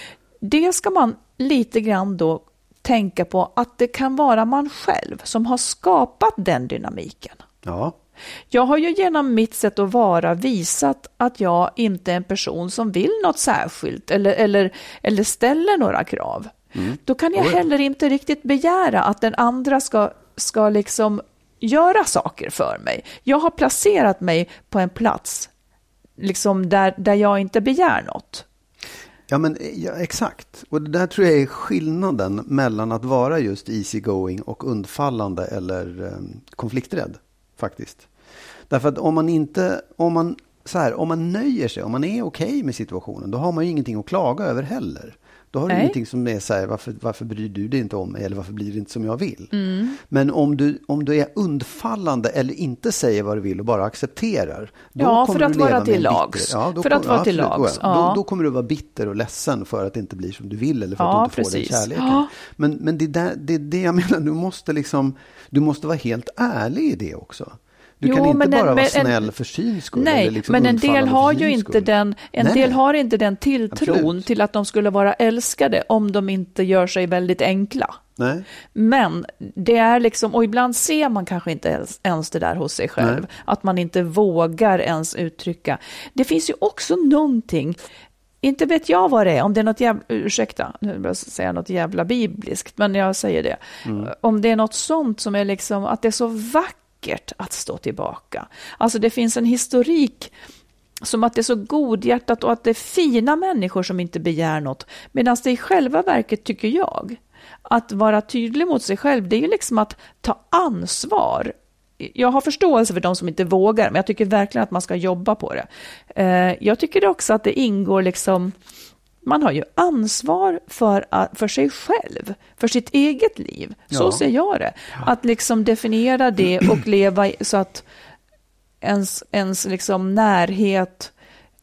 Det ska man lite grann då tänka på, att det kan vara man själv som har skapat den dynamiken. Ja. Jag har ju genom mitt sätt att vara visat att jag inte är en person som vill något särskilt eller, eller, eller ställer några krav. Mm. Då kan jag heller inte riktigt begära att den andra ska, ska liksom göra saker för mig. Jag har placerat mig på en plats liksom där, där jag inte begär något. Ja, men ja, exakt. Och det där tror jag är skillnaden mellan att vara just easygoing och undfallande eller um, konflikträdd faktiskt. Därför att om man inte, om man så här, om man nöjer sig, om man är okej med situationen, då har man ju ingenting att klaga över heller. Då har du Nej. ingenting som är så här, varför, varför bryr du dig inte om mig eller varför blir det inte som jag vill? Mm. Men om du, om du är undfallande eller inte säger vad du vill och bara accepterar, då ja, kommer för att du leva vara till lags. Ja, då för kom, att vara ja, till lags. Ja. Då, då kommer du vara bitter och ledsen för att det inte blir som du vill eller för ja, att du inte precis. får den kärleken. Ja. Men, men det, där, det är det jag menar, du måste liksom, du måste vara helt ärlig i det också. Du jo, kan inte bara en, vara snäll en, för syns skull. Nej, eller liksom men en del har ju inte den, en nej. del har inte den tilltron Absolut. till att de skulle vara älskade om de inte gör sig väldigt enkla. Nej. Men det är liksom, och ibland ser man kanske inte ens, ens det där hos sig själv. Nej. Att man inte vågar ens uttrycka. Det finns ju också någonting, inte vet jag vad det är, om det är något jävla, ursäkta, nu vill jag säga något jävla bibliskt, men jag säger det. Mm. Om det är något sånt som är liksom, att det är så vackert att stå tillbaka. Alltså det finns en historik som att det är så godhjärtat och att det är fina människor som inte begär något. Medan det i själva verket, tycker jag, att vara tydlig mot sig själv, det är ju liksom att ta ansvar. Jag har förståelse för de som inte vågar, men jag tycker verkligen att man ska jobba på det. Jag tycker också att det ingår liksom, man har ju ansvar för, för sig själv, för sitt eget liv. Så ja. ser jag det. Att liksom definiera det och leva så att ens, ens liksom närhet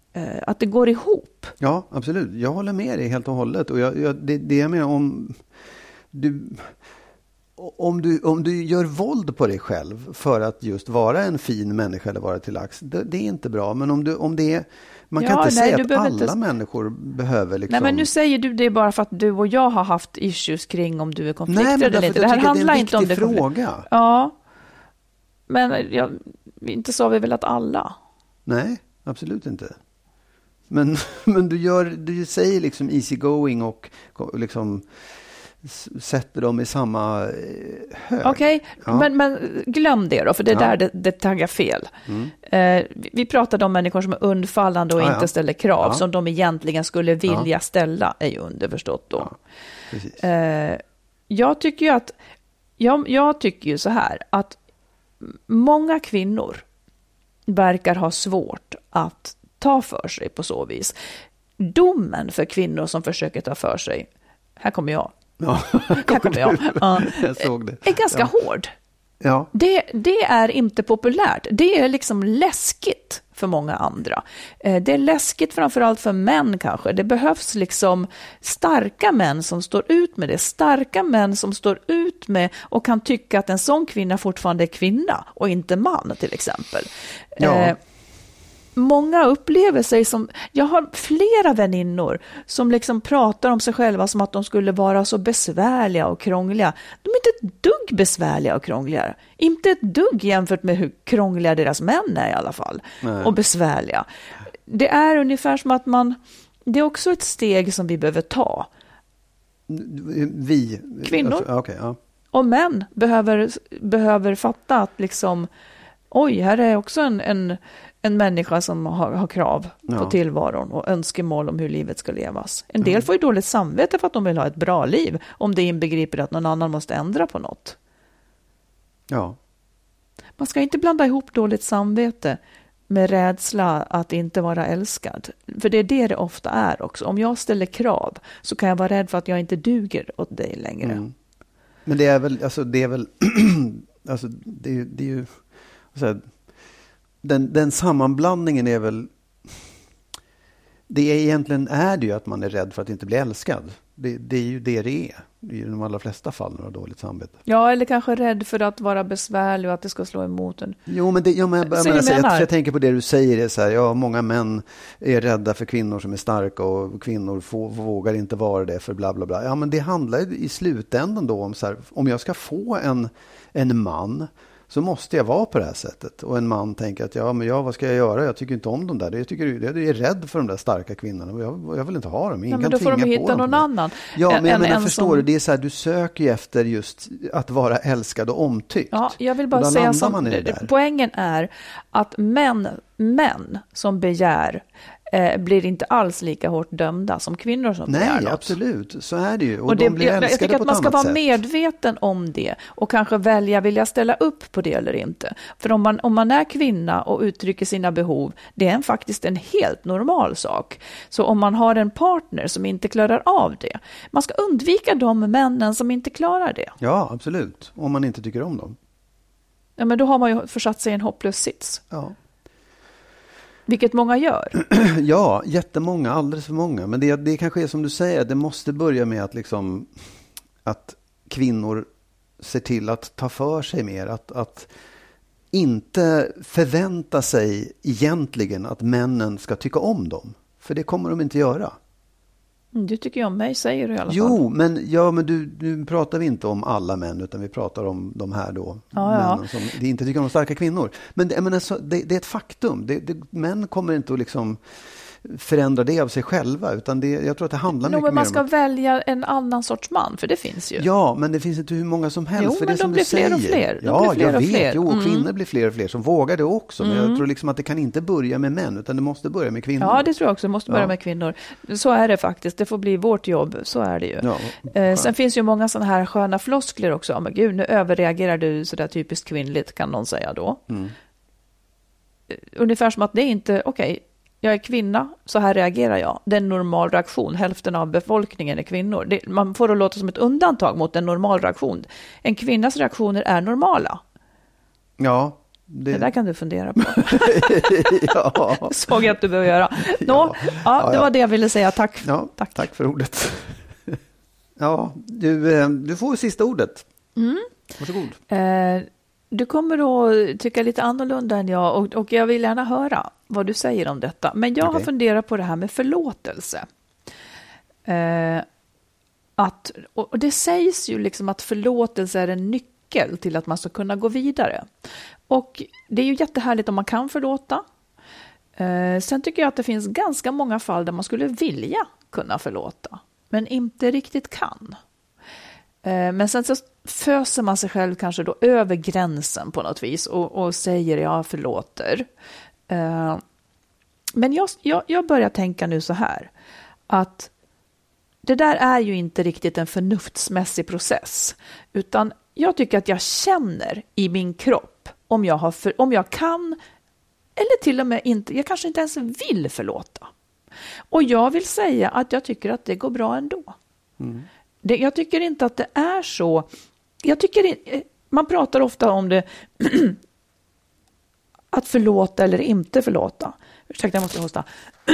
eh, att det går ihop. Ja, absolut. Jag håller med dig helt och hållet. Och jag, jag, det, det jag menar om du, om, du, om du gör våld på dig själv för att just vara en fin människa eller vara till lax, det, det är inte bra. Men om, du, om det är, man kan ja, inte nej, säga att alla inte... människor behöver liksom... Nej, men nu säger du det bara för att du och jag har haft issues kring om du är konflikträdd eller inte. Det här handlar det inte om det. Fråga. Ja, men ja, inte sa vi väl att alla? Nej, absolut inte. Men, men du, gör, du säger liksom easy going och liksom sätter dem i samma hög. Okej, okay, ja. men, men glöm det då, för det är ja. där det, det taggar fel. Mm. Eh, vi pratade om människor som är undfallande och ah, inte ja. ställer krav ja. som de egentligen skulle vilja ja. ställa, är ju underförstått då. Ja, eh, jag tycker ju att jag, jag tycker ju så här att många kvinnor verkar ha svårt att ta för sig på så vis. Domen för kvinnor som försöker ta för sig, här kommer jag, ja, här kommer jag, ja, jag såg det. är ganska ja. hård. Ja. Det, det är inte populärt. Det är liksom läskigt för många andra. Det är läskigt framförallt för män kanske. Det behövs liksom starka män som står ut med det. Starka män som står ut med och kan tycka att en sån kvinna fortfarande är kvinna och inte man till exempel. Ja. Eh, Många upplever sig som, jag har flera väninnor som liksom pratar om sig själva som att de skulle vara så besvärliga och krångliga. De är inte ett dugg besvärliga och krångliga. Inte ett dugg jämfört med hur krångliga deras män är i alla fall. Nej. Och besvärliga. Det är ungefär som att man, det är också ett steg som vi behöver ta. Vi? Kvinnor. Alltså, okay, ja. Och män behöver, behöver fatta att liksom, oj, här är också en, en En människa som har, har krav ja. på tillvaron och önskemål om hur livet ska levas. En del mm. får ju dåligt samvete för att de vill ha ett bra liv, om det inbegriper att någon annan måste ändra på något. Ja. Man ska inte blanda ihop dåligt samvete med rädsla att inte vara älskad. För det är det det ofta är också. Om jag ställer krav så kan jag vara rädd för att jag inte duger åt dig längre. Mm. Men det är väl, alltså det är väl, alltså det är, det är ju, så här, Den, den sammanblandningen är väl, det är egentligen är det ju att man är rädd för att inte bli älskad. Det, det är ju det det är. Det är ju i de allra flesta fall när man har dåligt samvete. Ja, eller kanske rädd för att vara besvärlig och att det ska slå emot en. Jo, men det, ja, men jag, jag, menar, jag, jag tänker på det du säger. Det är så här, ja, många män är rädda för kvinnor som är starka och kvinnor få, vågar inte vara det för bla bla bla. Ja, men det handlar ju i slutändan då om så här, om jag ska få en, en man så måste jag vara på det här sättet. Och en man tänker att ja, men ja, vad ska jag göra? Jag tycker inte om dem där. Jag, tycker, jag är rädd för de där starka kvinnorna. Jag, jag vill inte ha dem. Ingen ja, men då får de hitta någon annan. Ja, men jag en, menar, en förstår som... du? Det är så här, du söker ju efter just att vara älskad och omtyckt. Ja, jag vill bara säga som, poängen är att män, män som begär eh, blir inte alls lika hårt dömda som kvinnor som Nej, begär något. Nej, absolut. Så är det ju. Och, och det, de blir älskade jag tycker på att man ska vara sätt. medveten om det och kanske välja, vill jag ställa upp på det eller inte. För om man, om man är kvinna och uttrycker sina behov, det är en, faktiskt en helt normal sak. Så om man har en partner som inte klarar av det, man ska undvika de männen som inte klarar det. Ja, absolut. Om man inte tycker om dem. Ja, men då har man ju försatt sig i en hopplös sits. Ja. Vilket många gör. Ja, jättemånga, alldeles för många. Men det, det kanske är som du säger, det måste börja med att, liksom, att kvinnor ser till att ta för sig mer. Att, att inte förvänta sig egentligen att männen ska tycka om dem. För det kommer de inte göra. Du tycker om mig, säger du i alla fall. Jo, men, ja, men du, nu pratar vi inte om alla män, utan vi pratar om de här då. Ja, männen som det inte tycker om starka kvinnor. Men det, men alltså, det, det är ett faktum. Det, det, män kommer inte att liksom förändra det av sig själva, utan det, jag tror att det handlar no, mycket men man mer ska om att... välja en annan sorts man, för det finns ju. Ja, men det finns inte hur många som helst. Jo, för men det de som blir du fler säger. och fler. De ja, blir fler jag och vet. fler. Jo, och mm. kvinnor blir fler och fler som vågar det också. Men mm. jag tror liksom att det kan inte börja med män, utan det måste börja med kvinnor. Ja, det tror jag också. Det måste börja ja. med kvinnor. Så är det faktiskt. Det får bli vårt jobb. Så är det ju. Ja, eh, sen finns ju många sådana här sköna floskler också. Oh, men gud, nu överreagerar du sådär typiskt kvinnligt, kan någon säga då. Mm. Ungefär som att det är inte, okej, okay, jag är kvinna, så här reagerar jag. Det är en normal reaktion. Hälften av befolkningen är kvinnor. Det, man får det låta som ett undantag mot en normal reaktion. En kvinnas reaktioner är normala. Ja, Det... det där kan du fundera på. Ja. Såg jag att du behöver göra. Nå, ja. Ja, Ja, det ja. var det jag ville säga. Tack. Ja, tack. tack för ordet. Ja, du, du får sista ordet. Mm. Varsågod. Eh, du kommer att tycka lite annorlunda än jag och, och jag vill gärna höra vad du säger om detta. Men jag Okej. har funderat på det här med förlåtelse. Eh, att, och det sägs ju liksom att förlåtelse är en nyckel till att man ska kunna gå vidare. Och det är ju jättehärligt om man kan förlåta. Eh, sen tycker jag att det finns ganska många fall där man skulle vilja kunna förlåta, men inte riktigt kan. Eh, men sen så föser man sig själv kanske då över gränsen på något vis och, och säger jag förlåter. Eh, men jag, jag, jag börjar tänka nu så här, att det där är ju inte riktigt en förnuftsmässig process, utan jag tycker att jag känner i min kropp om jag, har för, om jag kan eller till och med inte, jag kanske inte ens vill förlåta. Och jag vill säga att jag tycker att det går bra ändå. Mm. Det, jag tycker inte att det är så. Jag tycker man pratar ofta om det att förlåta eller inte förlåta. Ursäkta, jag måste hosta.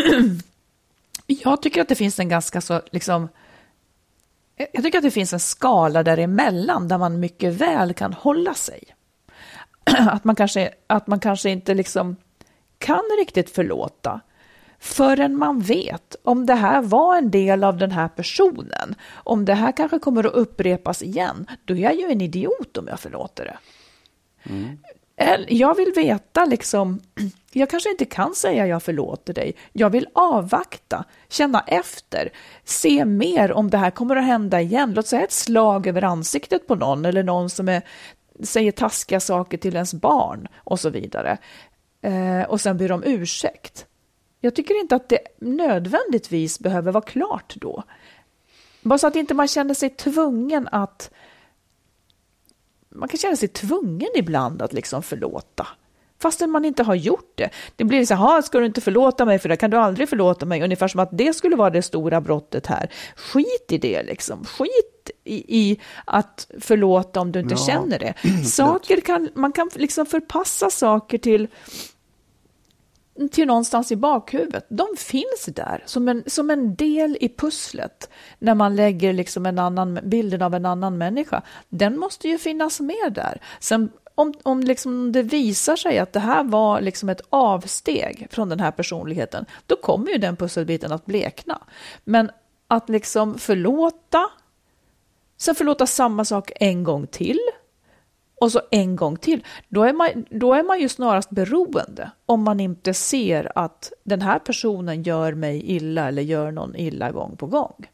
Jag tycker att det finns en ganska så liksom, jag tycker att det finns en skala däremellan där man mycket väl kan hålla sig. Att man kanske, att man kanske inte liksom kan riktigt förlåta förrän man vet om det här var en del av den här personen. Om det här kanske kommer att upprepas igen, då är jag ju en idiot om jag förlåter det. Mm. Jag vill veta liksom, jag kanske inte kan säga jag förlåter dig. Jag vill avvakta, känna efter, se mer om det här kommer att hända igen. Låt säga ett slag över ansiktet på någon eller någon som är, säger taskiga saker till ens barn och så vidare. Eh, och sen ber de ursäkt. Jag tycker inte att det nödvändigtvis behöver vara klart då. Bara så att inte man känner sig tvungen att man kan känna sig tvungen ibland att liksom förlåta. Fastän man inte har gjort det. Det blir så här, ska du inte förlåta mig för det kan du aldrig förlåta mig. Ungefär som att det skulle vara det stora brottet här. Skit i det liksom. Skit i, i att förlåta om du inte ja. känner det. Saker kan, man kan liksom förpassa saker till till någonstans i bakhuvudet. De finns där som en, som en del i pusslet när man lägger liksom en annan, bilden av en annan människa. Den måste ju finnas med där. Sen om, om liksom det visar sig att det här var liksom ett avsteg från den här personligheten, då kommer ju den pusselbiten att blekna. Men att liksom förlåta, sen förlåta samma sak en gång till, och så en gång till, då är man, då är man ju snarast beroende om man inte ser att den här personen gör mig illa eller gör någon illa gång på gång.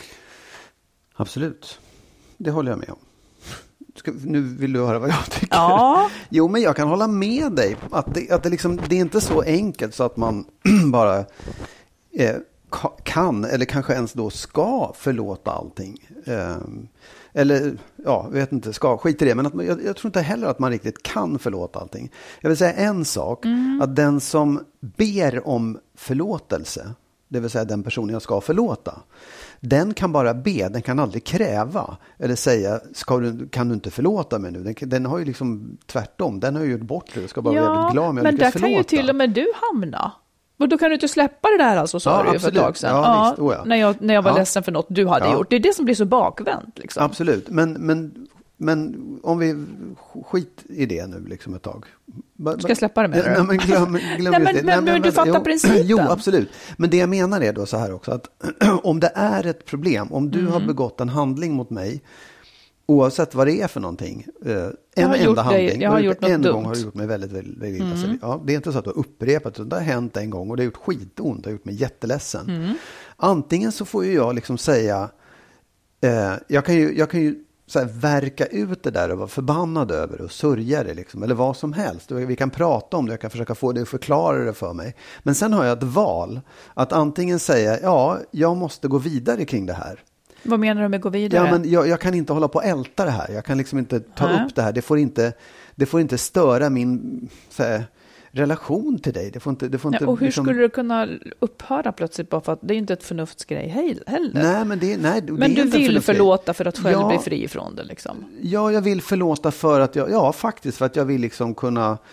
Absolut, det håller jag med om. Ska, nu vill du höra vad jag tycker. Ja. Jo, men jag kan hålla med dig att det, att det, liksom, det är inte så enkelt så att man bara eh, kan eller kanske ens då ska förlåta allting. Eh, Eller, ja, jag vet inte, ska, skit i det. Men att man, jag, jag tror inte heller att man riktigt kan förlåta allting. Jag vill säga en sak. Mm. Att den som ber om förlåtelse, det vill säga den personen jag ska förlåta, den kan bara be, den kan aldrig kräva. Eller säga, ska du, kan du inte förlåta mig nu? Den, den har ju liksom tvärtom, den har ju gjort bort det. Jag ska bara ja, vara väldigt glad om jag men lyckas där förlåta. kan ju till och med du hamna. Och då kan du inte släppa det där alltså, sa ja, du ju för ett tag sedan. Ja, visst, oh ja. När, jag, när jag var ja. ledsen för något du hade ja. gjort. Det är det som blir så bakvänt. Liksom. Absolut, men, men, men om vi skit i det nu liksom ett tag. Ska jag släppa det med Nej, men glöm, glöm Nej, men, det. men, men du fattar jo, principen. Jo, absolut. Men det jag menar är då så här också, att om det är ett problem, om du mm. har begått en handling mot mig, oavsett vad det är för någonting, eh, en enda handling, jag har gjort något en dumt. gång har du gjort mig väldigt, väldigt, väldigt illa. Mm. Ja, det är inte så att du har upprepat, det har hänt en gång och det har gjort skitont, det har gjort mig jätteledsen. Mm. Antingen så får ju jag liksom säga, eh, jag kan ju, jag kan ju så här, verka ut det där och vara förbannad över och sörja det liksom, eller vad som helst. Vi kan prata om det, jag kan försöka få det att förklara det för mig. Men sen har jag ett val att antingen säga, ja, jag måste gå vidare kring det här. Vad menar du med gå vidare? Ja, men jag, jag kan inte hålla på att älta det här. Jag kan liksom inte ta Hä? upp det här. Det får inte, det får inte störa min så här, relation till dig. Det får inte, det får inte, ja, och hur liksom... skulle det kunna upphöra plötsligt bara för att det är inte ett förnuftsgrej heller? Nej, men det, nej, det men är du inte vill förlåta för att själv ja, bli fri från det liksom? Ja, jag vill förlåta för att jag, ja faktiskt för att jag vill liksom kunna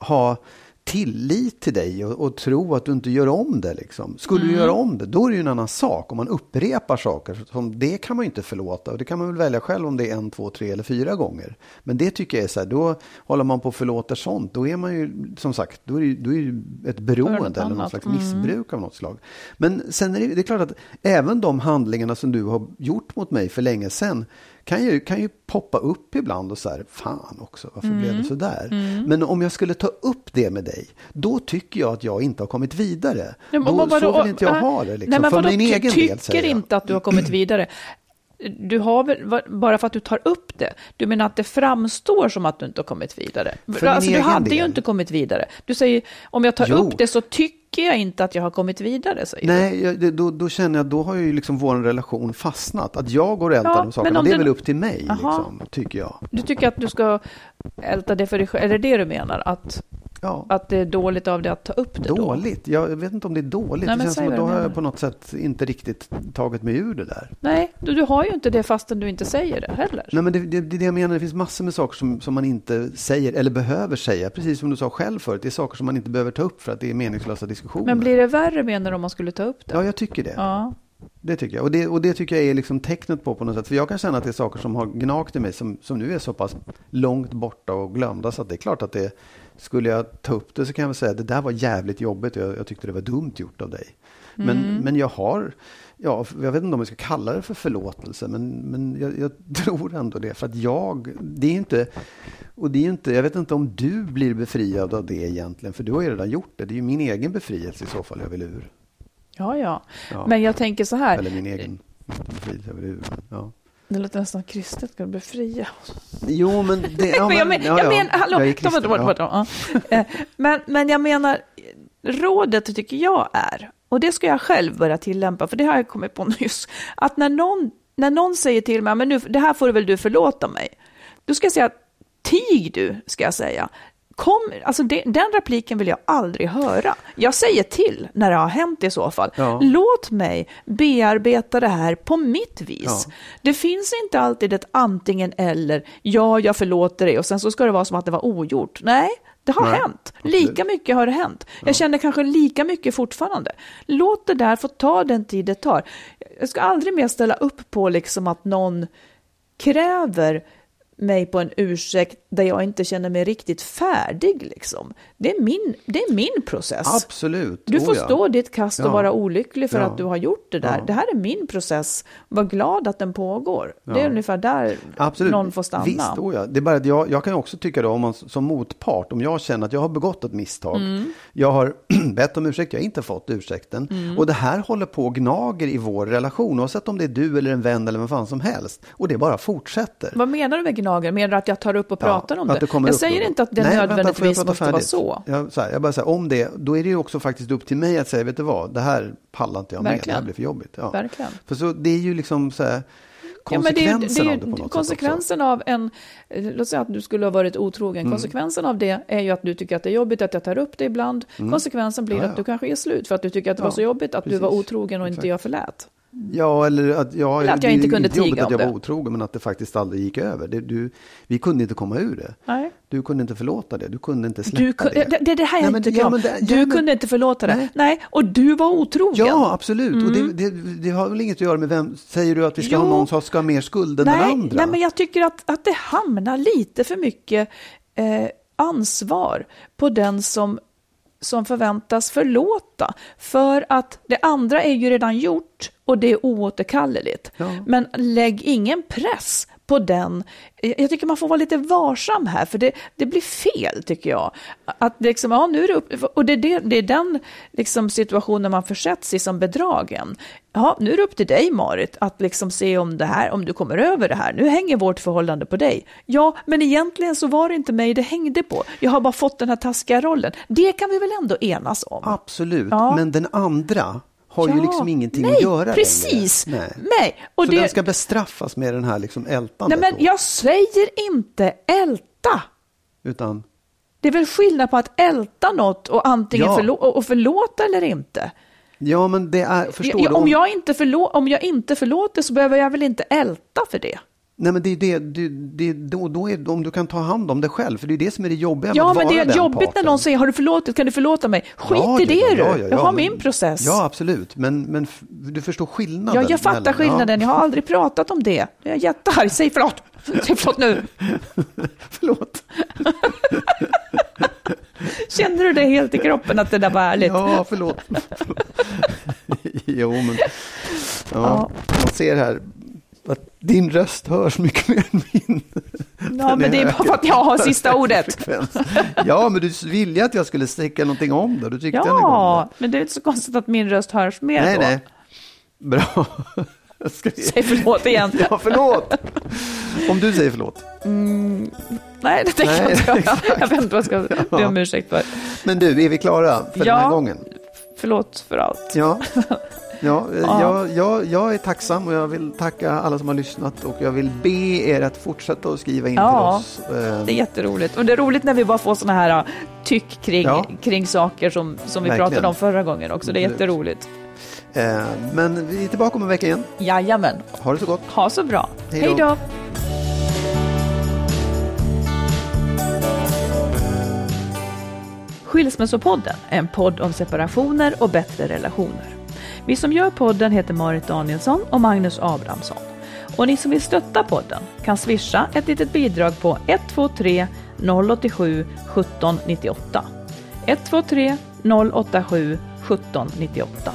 ha tillit till dig och, och tro att du inte gör om det. Liksom. Skulle mm. du göra om det, då är det ju en annan sak. Om man upprepar saker, som det kan man ju inte förlåta. Och det kan man väl välja själv om det är en, två, tre eller fyra gånger. Men det tycker jag är så här, då håller man på att förlåta sånt. Då är man ju, som sagt, då är det ju, då är det ju ett beroende eller något slags mm. missbruk av något slag. Men sen är det, det är klart att även de handlingarna som du har gjort mot mig för länge sedan kan ju, kan ju poppa upp ibland och så här, fan också, varför mm. blev det så där? Mm. Men om jag skulle ta upp det med dig, då tycker jag att jag inte har kommit vidare. Nej, då, vadå, så vill inte jag ha det. Liksom. Nej, men för min egen ty- del, tycker inte att du har kommit vidare. Du har väl, bara för att du tar upp det. Du menar att det framstår som att du inte har kommit vidare. Alltså, du hade del. ju inte kommit vidare. Du säger, om jag tar jo. upp det så tycker jag inte att jag har kommit vidare. Säger Nej, jag, då, då känner jag, då har ju liksom vår relation fastnat. Att jag går och ältar ja, de sakerna, det är väl upp till mig, liksom, tycker jag. Du tycker att du ska älta det för dig själv, eller det du menar? Att... Ja. Att det är dåligt av det att ta upp det då? Dåligt? Jag vet inte om det är dåligt. Nej, det känns som att då har jag på något sätt inte riktigt tagit mig ur det där. Nej, du, du har ju inte det fastän du inte säger det heller. Nej, men det är det, det jag menar. Det finns massor med saker som, som man inte säger eller behöver säga. Precis som du sa själv förut. Det är saker som man inte behöver ta upp för att det är meningslösa diskussioner. Men blir det värre, menar du, om man skulle ta upp det? Ja, jag tycker det. Ja. Det tycker jag. Och det, och det tycker jag är liksom tecknet på på något sätt. För jag kan känna att det är saker som har gnagt i mig som, som nu är så pass långt borta och glömda. Så att det är klart att det, skulle jag ta upp det så kan jag väl säga att det där var jävligt jobbigt. Jag, jag tyckte det var dumt gjort av dig. Men, mm. men jag har, ja, jag vet inte om jag ska kalla det för förlåtelse. Men, men jag, jag tror ändå det. För att jag, det är inte, och det är inte, jag vet inte om du blir befriad av det egentligen. För du har ju redan gjort det. Det är ju min egen befrielse i så fall jag vill ur. Ja, ja, ja. Men jag tänker så här. Eller min egen befrielse jag vill ur. Ja. Det låter nästan kristet, ska du befria. Jo, men det... Ja, men, jag men, ja, ja. jag men, hallå, jag kristen, då, då, ja. men, men jag menar, rådet tycker jag är, och det ska jag själv börja tillämpa, för det har jag kommit på nyss, att när någon, när någon säger till mig, men nu, det här får du väl du förlåta mig, då ska jag säga, tig du, ska jag säga. Kom, alltså det, den repliken vill jag aldrig höra. Jag säger till när det har hänt i så fall. Ja. Låt mig bearbeta det här på mitt vis. Ja. Det finns inte alltid ett antingen eller. Ja, jag förlåter dig och sen så ska det vara som att det var ogjort. Nej, det har Nej. hänt. Lika mycket har det hänt. Ja. Jag känner kanske lika mycket fortfarande. Låt det där få ta den tid det tar. Jag ska aldrig mer ställa upp på liksom att någon kräver mig på en ursäkt där jag inte känner mig riktigt färdig liksom. Det är min, det är min process. Absolut. Du får oh, ja. stå ditt kast och ja. vara olycklig för ja. att du har gjort det där. Ja. Det här är min process. Var glad att den pågår. Ja. Det är ungefär där Absolut. någon får stanna. Visst, oh ja. Det är bara att jag, jag kan också tycka då, om man som motpart, om jag känner att jag har begått ett misstag. Mm. Jag har bett om ursäkt, jag har inte fått ursäkten. Mm. Och det här håller på och gnager i vår relation. Oavsett om det är du eller en vän eller vem fan som helst. Och det bara fortsätter. Vad menar du med gnager? Menar du att jag tar upp och pratar ja, om det? det jag säger då. inte att det Nej, nödvändigtvis vänta, måste vara så. Jag, så här, jag bara säger, om det, då är det ju också faktiskt upp till mig att säga, vet du vad, det här pallar inte jag med, det här blir för jobbigt. Ja. Verkligen. För så, det är ju liksom så här, konsekvensen ja, det är, det är, av det på något konsekvensen sätt av en, låt säga att du skulle ha varit otrogen. Mm. Konsekvensen av det är ju att du tycker att det är jobbigt att jag tar upp det ibland. Mm. Konsekvensen blir ja, ja. att du kanske är slut för att du tycker att det ja, var så jobbigt att precis. du var otrogen och Exakt. inte jag förlät. Ja, eller att, ja, eller att jag inte kunde tiga om att jag det. var otrogen, men att det faktiskt aldrig gick över. Det, du, vi kunde inte komma ur det. Nej. Du kunde inte förlåta det. Du kunde inte släppa du, det. Det, det, det här jag inte tycker om. Det, du ja, men, kunde inte förlåta det. Nej. Nej, och du var otrogen. Ja, absolut. Mm. Och det, det, det har väl inget att göra med vem. Säger du att vi ska jo. ha någon som ska ha mer skuld än nej, den andra? Nej, men jag tycker att, att det hamnar lite för mycket eh, ansvar på den som som förväntas förlåta. För att det andra är ju redan gjort och det är oåterkalleligt. Ja. Men lägg ingen press på den. Jag tycker man får vara lite varsam här, för det, det blir fel, tycker jag. Att liksom, ja, nu är det upp, och det, det, det är den liksom, situationen man försätts i som bedragen. Ja, nu är det upp till dig, Marit, att liksom se om det här, om du kommer över det här. Nu hänger vårt förhållande på dig. Ja, men egentligen så var det inte mig det hängde på. Jag har bara fått den här taskiga rollen. Det kan vi väl ändå enas om? Absolut, ja. Men den andra har ja, ju liksom ingenting nej, att göra precis. längre. Nej, nej. Och så det, den ska bestraffas med den här liksom ältandet. Nej, men då. Jag säger inte älta. Utan? Det är väl skillnad på att älta något och antingen ja. förlå- och förlåta eller inte. Ja, men det är, förstår jag, du? Om jag, inte förlå- om jag inte förlåter så behöver jag väl inte älta för det. Nej, men det är det, det, det då, då är om du kan ta hand om det själv, för det är det som är det jobbiga. Ja, men det är jobbigt parten. När någon säger, har du förlåtit, kan du förlåta mig? Skit ja, i det ja, du, ja, ja, jag har ja, min men, process. Ja, absolut, men, men du förstår skillnaden. Ja, jag fattar mellan, skillnaden, ja. jag har aldrig pratat om det. Jag är jättearg, säg förlåt. Säg förlåt nu. Förlåt. Känner du det helt i kroppen att det där var ärligt? Ja, förlåt. Jo, men ja, ja. Man ser här att din röst hörs mycket mer än min. Ja, men det är bara för att jag har sista ordet. Ja, men du ville att jag skulle sticka någonting om det. Du tyckte ja, jag men det är inte så konstigt att min röst hörs mer nej, då. Nej, bra. Ska vi... Säg förlåt igen. Ja, förlåt. Om du säger förlåt. Mm, nej, det tänker jag inte göra. Jag vet inte vad jag ska be om ursäkt för. Men du, är vi klara för ja, den här gången? Förlåt för allt. Ja, ja, ja. Jag, jag, jag är tacksam och jag vill tacka alla som har lyssnat och jag vill be er att fortsätta att skriva in ja, till oss. Det är jätteroligt. Och det är roligt när vi bara får såna här tyck kring, ja. kring saker som, som vi Verkligen. pratade om förra gången också. Det är jätteroligt. Eh, men vi är tillbaka om en vecka igen. Jajamän. Ha det så gott. Ha så bra. Hej då. Skilsmässopodden är en podd om separationer och bättre relationer. Vi som gör podden heter Marit Danielsson och Magnus Abrahamsson. Och ni som vill stötta podden kan swisha ett litet bidrag på ett två tre noll åtta sju ett sju nio åtta. ett två tre noll åtta sju ett sju nio åtta.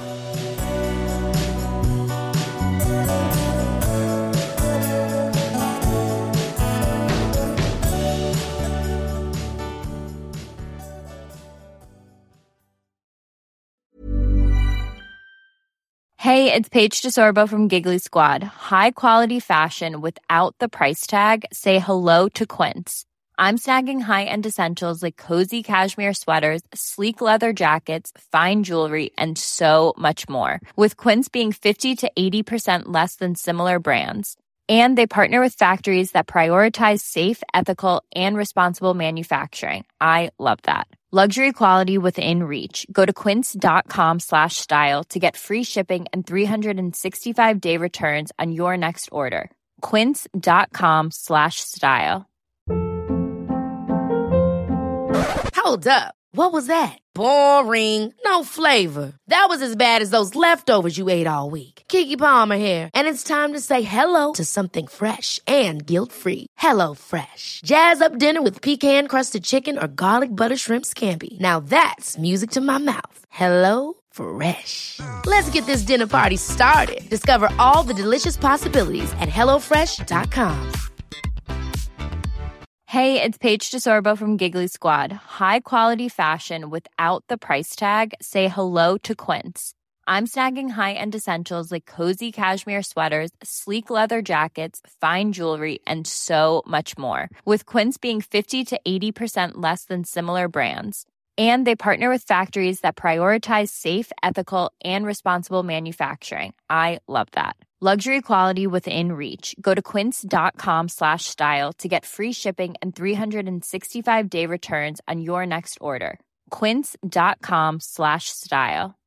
Hey, it's Paige DeSorbo from Giggly Squad. High quality fashion without the price tag. Say hello to Quince. I'm snagging high-end essentials like cozy cashmere sweaters, sleek leather jackets, fine jewelry, and so much more. With Quince being fifty to eighty percent less than similar brands. And they partner with factories that prioritize safe, ethical, and responsible manufacturing. I love that. Luxury quality within reach. Go to quince.com slash style to get free shipping and three sixty-five day returns on your next order. Quince.com slash style. Hold up. What was that? Boring. No flavor. That was as bad as those leftovers you ate all week. Keke Palmer here. And it's time to say hello to something fresh and guilt-free. Hello Fresh. Jazz up dinner with pecan-crusted chicken or garlic butter shrimp scampi. Now that's music to my mouth. Hello Fresh. Let's get this dinner party started. Discover all the delicious possibilities at hello fresh dot com. Hey, it's Paige DeSorbo from Giggly Squad. High quality fashion without the price tag. Say hello to Quince. I'm snagging high-end essentials like cozy cashmere sweaters, sleek leather jackets, fine jewelry, and so much more. With Quince being fifty to eighty percent less than similar brands. And they partner with factories that prioritize safe, ethical, and responsible manufacturing. I love that. Luxury quality within reach. Go to quince.com slash style to get free shipping and three sixty-five day returns on your next order. Quince.com slash style.